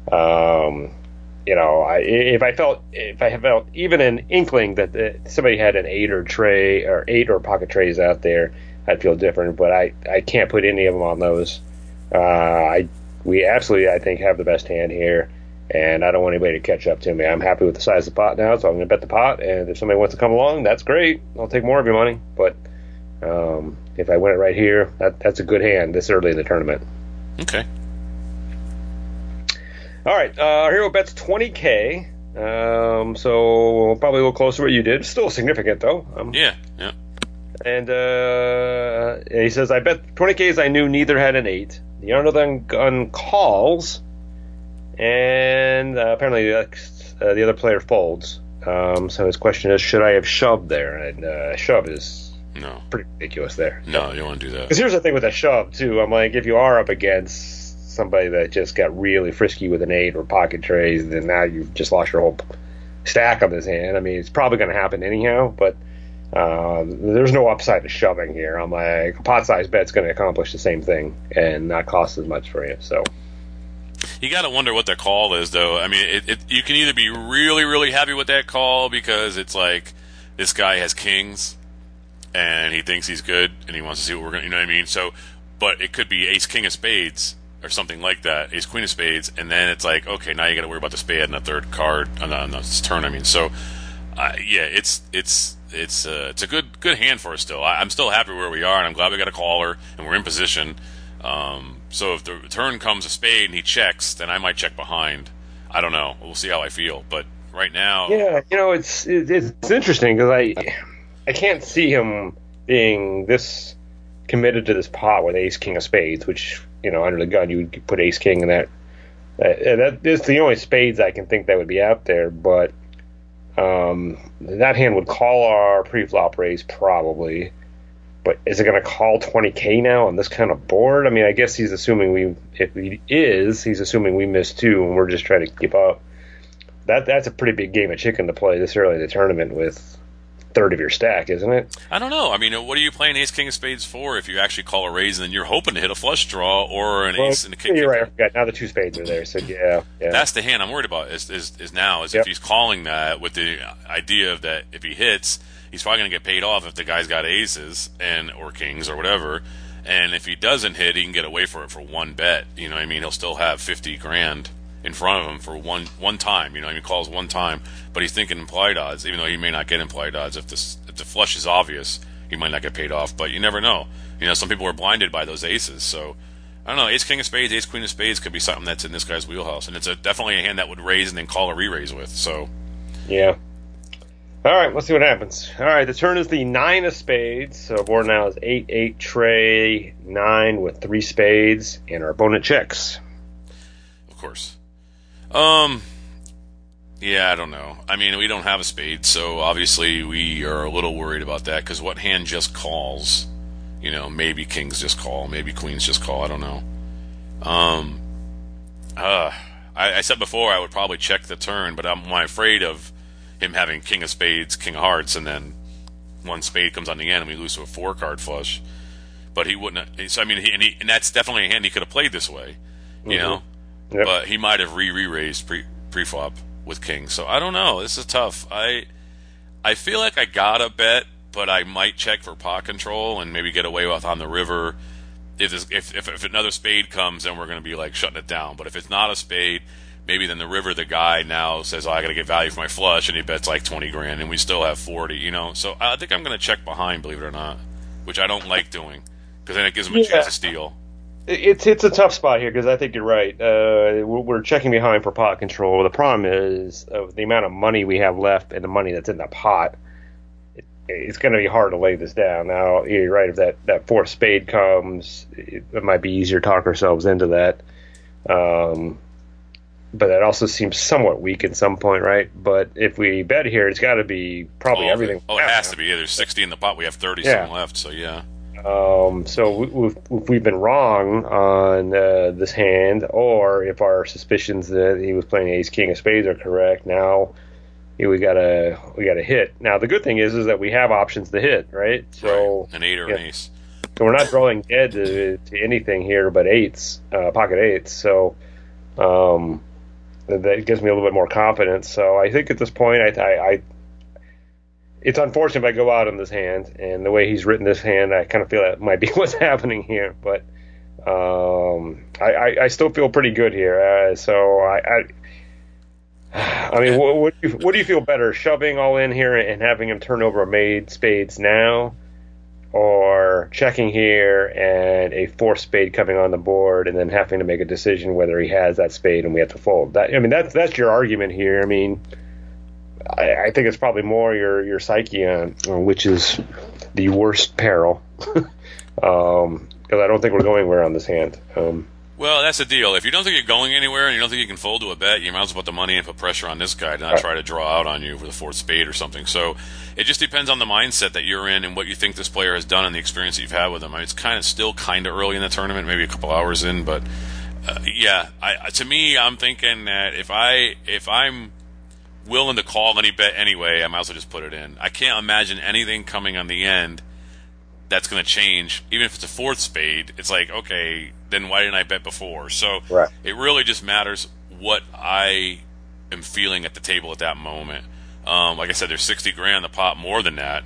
if I felt even an inkling that somebody had an 8 or tray or 8 or pocket trays out there, I'd feel different. But I can't put any of them on those. We absolutely, I think, have the best hand here, and I don't want anybody to catch up to me. I'm happy with the size of the pot now, so I'm going to bet the pot, and if somebody wants to come along, that's great. I'll take more of your money, but if I win it right here, that's a good hand this early in the tournament. Okay. All right, our hero bets 20K, so probably a little closer to what you did. Still significant, though. Yeah. And he says, I bet 20Ks I knew neither had an 8. The undergun calls, and apparently the other player folds. So his question is, should I have shoved there? And shove is pretty ridiculous there. No, you don't want to do that. Because here's the thing with a shove, too. I'm like, if you are up against somebody that just got really frisky with an 8 or pocket trays, then now you've just lost your whole stack on this hand. I mean, it's probably going to happen anyhow, but there's no upside to shoving here. I'm like, a pot size bet's going to accomplish the same thing and not cost as much for you. So you got to wonder what that call is, though. I mean, you can either be really, really happy with that call because it's like this guy has kings and he thinks he's good and he wants to see what we're going to, you know what I mean? So, but it could be ace king of spades or something like that, ace queen of spades, and then it's like, okay, now you got to worry about the spade and the third card on the turn. I mean, so yeah, it's a good hand for us still. I'm still happy where we are, and I'm glad we got a caller and we're in position. So if the turn comes a spade and he checks, then I might check behind. I don't know. We'll see how I feel. But right now, yeah, it's interesting because I can't see him being this committed to this pot with ace king of spades, which under the gun you would put ace king in that. That is the only spades I can think that would be out there, but. That hand would call our pre-flop raise probably, but is it going to call 20K now on this kind of board? I mean, I guess he's assuming he's assuming we missed 2 and we're just trying to keep up. That's a pretty big game of chicken to play this early in the tournament with third of your stack, isn't it? I don't know. I mean, what are you playing Ace King of Spades for if you actually call a raise and then you're hoping to hit a flush draw or an ace and a king? You're right. I forgot. Now the 2 spades are there, so yeah. That's the hand I'm worried about. Is if he's calling that with the idea of that if he hits, he's probably going to get paid off if the guy's got aces or kings or whatever. And if he doesn't hit, he can get away for it for one bet. You know what I mean? He'll still have 50 grand in front of him for one time. You know, he calls one time, but he's thinking implied odds, even though he may not get implied odds. If the flush is obvious, he might not get paid off, but you never know. You know, some people are blinded by those aces, so I don't know. Ace King of Spades, Ace Queen of Spades could be something that's in this guy's wheelhouse, and it's definitely a hand that would raise and then call a re-raise with. So, yeah. All right, let's see what happens. All right, the turn is the 9 of spades. So board now is 8-8 tray 9 with 3 spades, and our opponent checks. Of course. Yeah, I don't know. I mean, we don't have a spade, so obviously we are a little worried about that because what hand just calls? You know, maybe kings just call, maybe queens just call. I don't know. I said before I would probably check the turn, but I'm afraid of him having king of spades, king of hearts, and then one spade comes on the end and we lose to a 4-card flush. But he wouldn't. So I mean, and that's definitely a hand he could have played this way, you know. Yep. But he might have re-raised pre-flop with king. So I don't know. This is tough. I feel like I gotta bet, but I might check for pot control and maybe get away with on the river. If another spade comes, then we're going to be like shutting it down. But if it's not a spade, maybe then the river, the guy now says, "Oh, I got to get value for my flush," and he bets like 20 grand, and we still have 40. You know, so I think I'm going to check behind, believe it or not, which I don't like doing because then it gives him a chance to steal. It's a tough spot here because I think you're right. We're checking behind for pot control. The problem is the amount of money we have left and the money that's in the pot. It's going to be hard to lay this down. Now, you're right. If that 4th spade comes, it might be easier to talk ourselves into that. But that also seems somewhat weak at some point, right? But if we bet here, it's got to be probably everything. Oh, it has to be. Yeah, there's 60 in the pot. We have 30 something left, so yeah. So we've been wrong on this hand, or if our suspicions that he was playing ace king of spades are correct, now we gotta hit. Now the good thing is that we have options to hit, right? So an 8 or an ace. So we're not drawing dead to anything here but eights, pocket eights. So that gives me a little bit more confidence. So I think at this point, I it's unfortunate if I go out on this hand, and the way he's written this hand, I kind of feel that might be what's happening here. But I still feel pretty good here. So I mean, what do you feel better, shoving all in here and having him turn over a made spades now, or checking here and a 4th spade coming on the board and then having to make a decision whether he has that spade and we have to fold? That's your argument here. I mean, I think it's probably more your psyche on which is the worst peril, because I don't think we're going anywhere on this hand. Well, that's the deal. If you don't think you're going anywhere and you don't think you can fold to a bet, you might as well put the money and put pressure on this guy to not try to draw out on you for the 4th spade or something. So it just depends on the mindset that you're in and what you think this player has done and the experience that you've had with him. I mean, it's still kind of early in the tournament, maybe a couple hours in, but to me, I'm thinking that if I'm willing to call any bet anyway, I might as well just put it in. I can't imagine anything coming on the end that's going to change. Even if it's a 4th spade, it's like, okay, then why didn't I bet before? So It really just matters what I am feeling at the table at that moment. Like I said, there's 60 grand in the pot, more than that.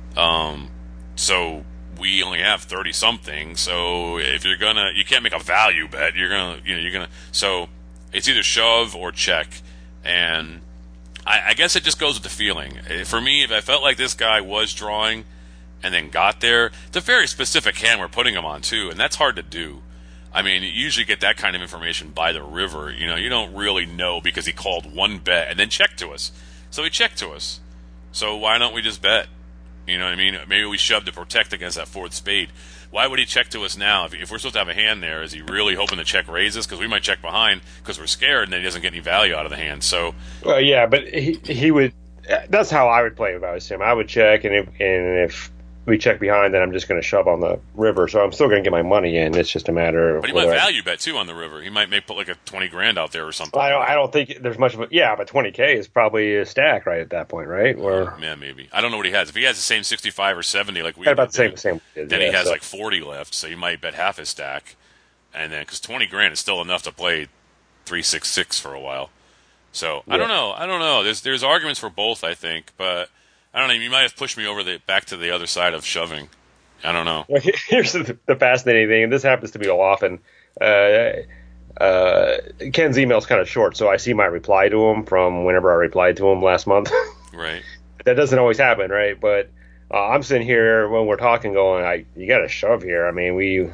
So we only have 30 something. So if you can't make a value bet. So it's either shove or check. And I guess it just goes with the feeling. For me, if I felt like this guy was drawing and then got there, it's a very specific hand we're putting him on too, and that's hard to do. I mean, you usually get that kind of information by the river. You know, you don't really know because he called one bet and then checked to us. So he checked to us. So why don't we just bet? You know what I mean? Maybe we shove to protect against that 4th spade. Why would he check to us now? If we're supposed to have a hand there, is he really hoping the check raises? Because we might check behind because we're scared and then he doesn't get any value out of the hand. So, well, yeah, but he would. That's how I would play if I was him. I would check, and if we check behind, then I'm just going to shove on the river. So I'm still going to get my money in. It's just a matter of. But he might value bet too on the river. He might put like a 20 grand out there or something. I don't think there's much of a. Yeah, but 20K is probably a stack right at that point, right? Or yeah, maybe. I don't know what he has. If he has the same 65 or 70, like we about the same. Then he has like 40 left, so he might bet half his stack, and then because 20 grand is still enough to play 3-6-6 for a while. So I don't know. There's arguments for both, I think, but. I don't know. You might have pushed me over back to the other side of shoving. I don't know. Well, here's the fascinating thing, and this happens to me often. Ken's email's kind of short, so I see my reply to him from whenever I replied to him last month. Right. That doesn't always happen, right? But I'm sitting here when we're talking, going, "You got to shove here." I mean,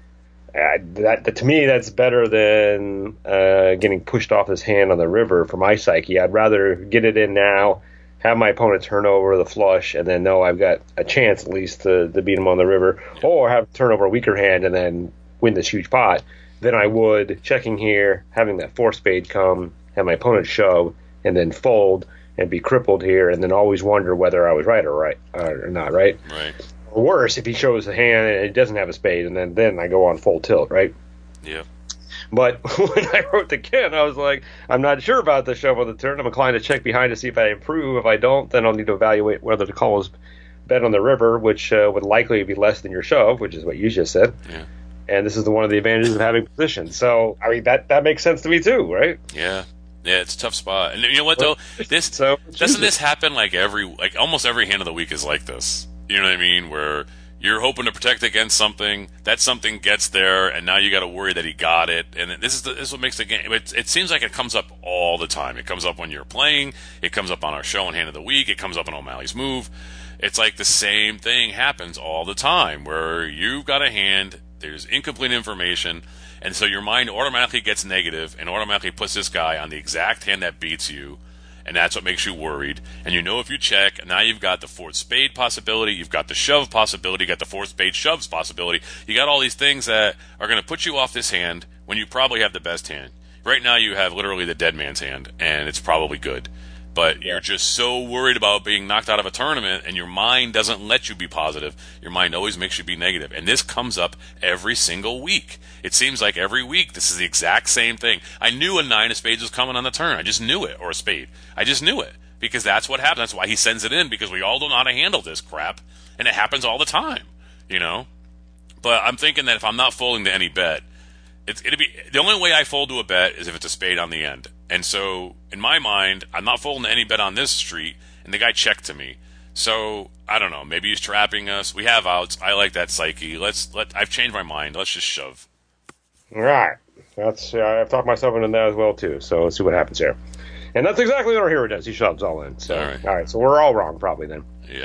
that to me that's better than getting pushed off this hand on the river for my psyche. I'd rather get it in now. Have my opponent turn over the flush, and then know I've got a chance at least to beat him on the river, or have turn over a weaker hand and then win this huge pot, than I would checking here, having that 4-spade come, have my opponent shove, and then fold and be crippled here, and then always wonder whether I was right or not, right? Right. Or worse, if he shows a hand and it doesn't have a spade, and then I go on full tilt, right? Yeah. But when I wrote to Ken, I was like, I'm not sure about the shove on the turn. I'm inclined to check behind to see if I improve. If I don't, then I'll need to evaluate whether to call his bet on the river, which would likely be less than your shove, which is what you just said. Yeah. And this is one of the advantages of having position. So, I mean, that makes sense to me too, right? Yeah. Yeah, it's a tough spot. And you know what, though? Doesn't this happen like almost every hand of the week is like this? You know what I mean? Where you're hoping to protect against something, that something gets there, and now you got to worry that he got it. And this is what makes the game. It seems like it comes up all the time. It comes up when you're playing. It comes up on our show and hand of the week. It comes up on O'Malley's Move. It's like the same thing happens all the time, where you've got a hand, there's incomplete information, and so your mind automatically gets negative and automatically puts this guy on the exact hand that beats you. And that's what makes you worried. And you know if you check, now you've got the 4th spade possibility, you've got the shove possibility, you got the 4th spade shoves possibility. You got all these things that are going to put you off this hand when you probably have the best hand. Right now you have literally the dead man's hand, and it's probably good. But you're just so worried about being knocked out of a tournament, and your mind doesn't let you be positive. Your mind always makes you be negative. And this comes up every single week. It seems like every week this is the exact same thing. I knew a 9 of spades was coming on the turn. I just knew it. Or a spade. I just knew it. Because that's what happens. That's why he sends it in, because we all don't know how to handle this crap. And it happens all the time, you know? But I'm thinking that if I'm not folding to any bet, it'd be the only way I fold to a bet is if it's a spade on the end. And so, in my mind, I'm not folding to any bet on this street, and the guy checked to me. So, I don't know. Maybe he's trapping us. We have outs. I like that psyche. I've changed my mind. Let's just shove. All right. I've talked myself into that as well, too. So, let's see what happens here. And that's exactly what our hero does. He shoves all in. So, all right. So, we're all wrong, probably, then. Yeah.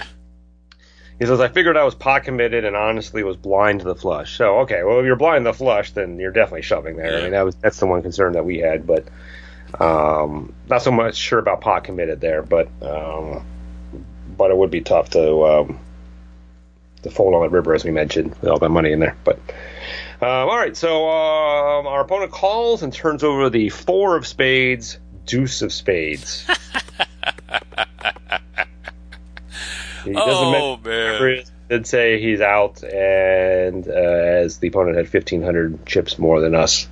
He says, I figured I was pot committed and honestly was blind to the flush. So, okay. Well, if you're blind to the flush, then you're definitely shoving there. Yeah. I mean, that's the one concern that we had, but not so much sure about pot committed there, but it would be tough to fold on the river, as we mentioned, with all that money in there. But all right, so our opponent calls and turns over the 4 of spades, deuce of spades. He doesn't man. Did say he's out, and as the opponent had 1,500 chips more than us.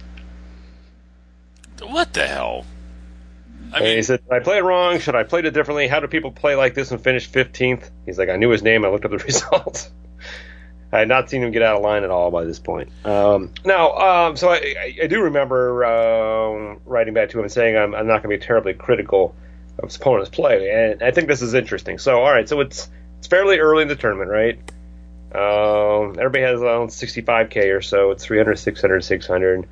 What the hell? And he said, did I play it wrong? Should I play it differently? How do people play like this and finish 15th? He's like, I knew his name. I looked up the results. I had not seen him get out of line at all by this point. So I do remember writing back to him and saying I'm not going to be terribly critical of his opponent's play. And I think this is interesting. So, all right, so it's fairly early in the tournament, right? Everybody has around 65K or so. It's 300, 600, 600.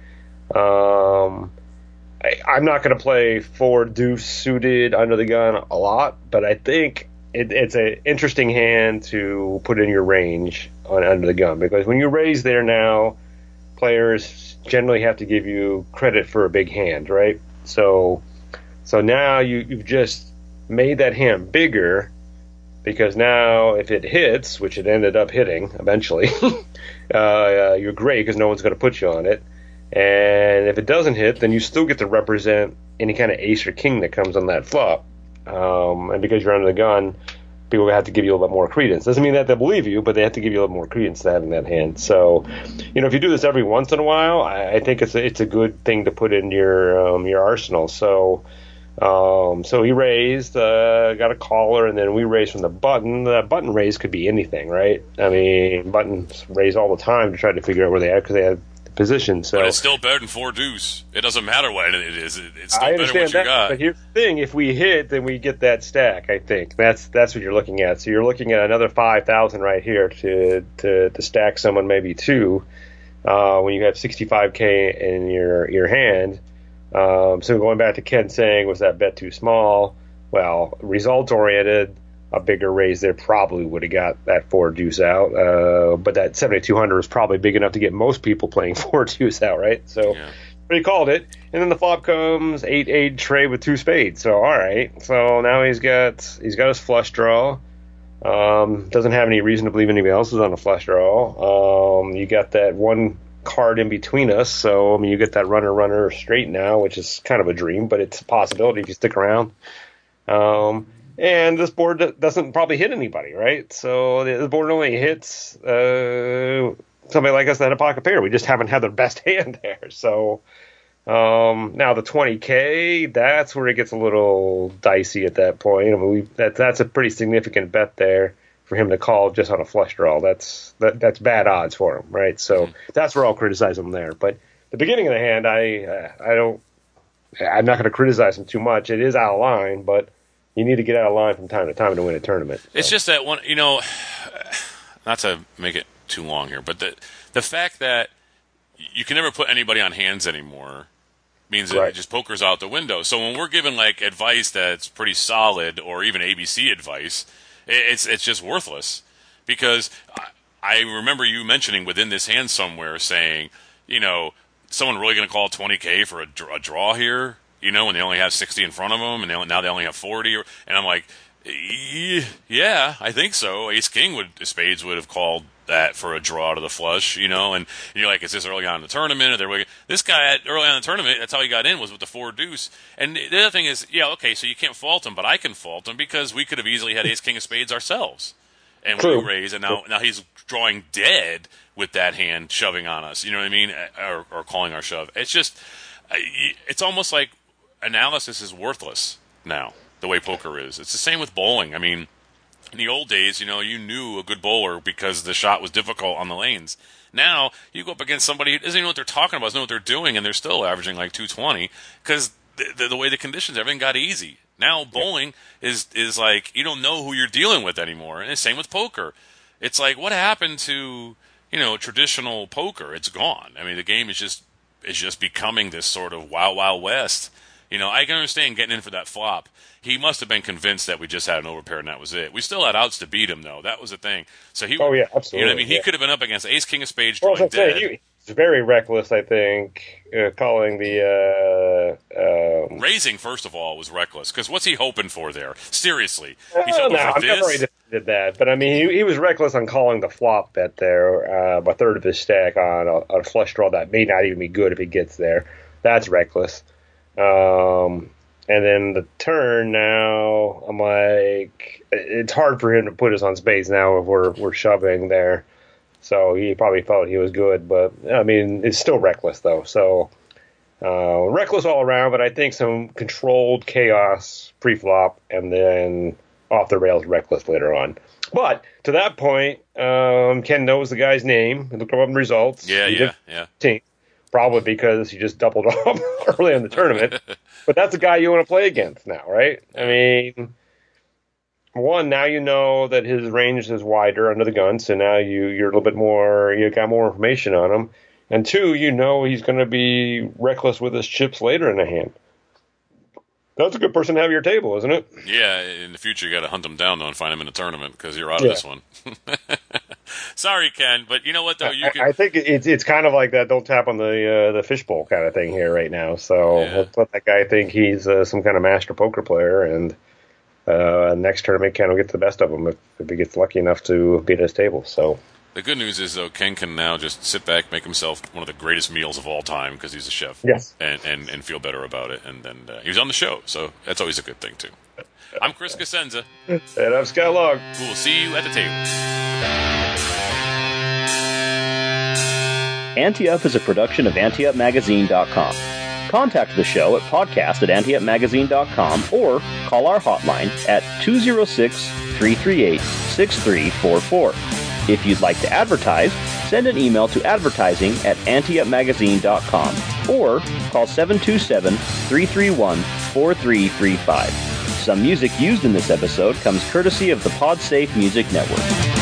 I'm not going to play 4 deuce suited under the gun a lot, but I think it's an interesting hand to put in your range on under the gun, because when you raise there now, players generally have to give you credit for a big hand, right? So now you've just made that hand bigger, because now if it hits, which it ended up hitting eventually, you're great because no one's going to put you on it. And if it doesn't hit, then you still get to represent any kind of ace or king that comes on that flop. And because you're under the gun, people have to give you a little bit more credence. Doesn't mean that they believe you, but they have to give you a little more credence to having that hand. So, if you do this every once in a while, I think it's a good thing to put in your arsenal. So he raised, got a caller, and then we raised from the button. The button raise could be anything, right? I mean, buttons raise all the time to try to figure out where they are because they have position. So, but it's still better than 4 deuce. It doesn't matter what it is. It's still I better what you got. But here's the thing: if we hit, then we get that stack. I think that's what you're looking at. So you're looking at another 5,000 right here to stack someone maybe 2 when you have 65K in your hand. So going back to Ken saying, was that bet too small? Well, results oriented. A bigger raise there probably would have got that 4 deuce out. But that 7,200 was probably big enough to get most people playing 4 deuce out, right? So, But he called it. And then the flop comes 8-8 trade with 2 spades. So, all right. So now he's got his flush draw. Doesn't have any reason to believe anybody else is on a flush draw. You got that one card in between us. So, I mean, you get that runner straight now, which is kind of a dream, but it's a possibility if you stick around. And this board doesn't probably hit anybody, right? So the board only hits somebody like us that had a pocket pair. We just haven't had the best hand there. So now the 20K, that's where it gets a little dicey at that point. I mean, that's a pretty significant bet there for him to call just on a flush draw. That's bad odds for him, right? So that's where I'll criticize him there. But the beginning of the hand, I'm not going to criticize him too much. It is out of line, but you need to get out of line from time to time to win a tournament. So. It's just that one, not to make it too long here, but the fact that you can never put anybody on hands anymore means that just poker's out the window. So when we're giving like advice that's pretty solid, or even ABC advice, it's just worthless. Because I remember you mentioning within this hand somewhere saying, someone really going to call 20K for a draw here? When they only have 60 in front of them, and now they only have 40. And I'm like, yeah, I think so. Spades would have called that for a draw to the flush, and you're like, is this early on in the tournament? This guy early on in the tournament, that's how he got in, was with the 4 deuce. And the other thing is, so you can't fault him, but I can fault him because we could have easily had ace king of spades ourselves. And we raise, and now he's drawing dead with that hand shoving on us, you know what I mean? Or calling our shove. It's just, it's almost like analysis is worthless now, the way poker is. It's the same with bowling. I mean, in the old days, you knew a good bowler because the shot was difficult on the lanes. Now, you go up against somebody who doesn't even know what they're talking about, doesn't know what they're doing, and they're still averaging like 220 because the way the conditions, everything got easy. Now, bowling is like, you don't know who you're dealing with anymore. And the same with poker. It's like, what happened to, traditional poker? It's gone. I mean, the game is just becoming this sort of wild, wild west. I can understand getting in for that flop. He must have been convinced that we just had an overpair and that was it. We still had outs to beat him, though. That was the thing. So he, absolutely. He could have been up against ace king of spades drawing dead. He's very reckless, I think, calling the raising. First of all, was reckless because what's he hoping for there? Seriously, he's hoping for this. I've never did that, but I mean, he was reckless on calling the flop bet there, a third of his stack on a flush draw that may not even be good if he gets there. That's reckless. And then the turn now, I'm like, it's hard for him to put us on spades now if we're shoving there. So he probably thought he was good, but I mean, it's still reckless though. So reckless all around, but I think some controlled chaos pre-flop and then off the rails reckless later on. But to that point, Ken knows the guy's name. He looked up in results. Yeah. Probably because he just doubled up early in the tournament. But that's the guy you want to play against now, right? I mean, one, now you know that his range is wider under the gun, so now you're a little bit more, you got more information on him. And two, he's going to be reckless with his chips later in the hand. That's a good person to have at your table, isn't it? Yeah, in the future you got to hunt him down though and find him in a tournament because you're out of this one. Sorry, Ken, but you know what though? I think it's kind of like that. Don't tap on the fishbowl kind of thing here right now. So let's let that guy think he's some kind of master poker player, and next tournament Ken will get the best of him if he gets lucky enough to be at his table. So. The good news is, though, Ken can now just sit back, make himself one of the greatest meals of all time because he's a chef. Yes. And feel better about it. And then he was on the show, so that's always a good thing, too. I'm Chris Cosenza. And I'm Scott Long. We will see you at the table. Ante Up is a production of AnteUpMagazine.com. Contact the show at podcast@AnteUpMagazine.com or call our hotline at 206-338-6344. If you'd like to advertise, send an email to advertising@AnteUpMagazine.com or call 727-331-4335. Some music used in this episode comes courtesy of the PodSafe Music Network.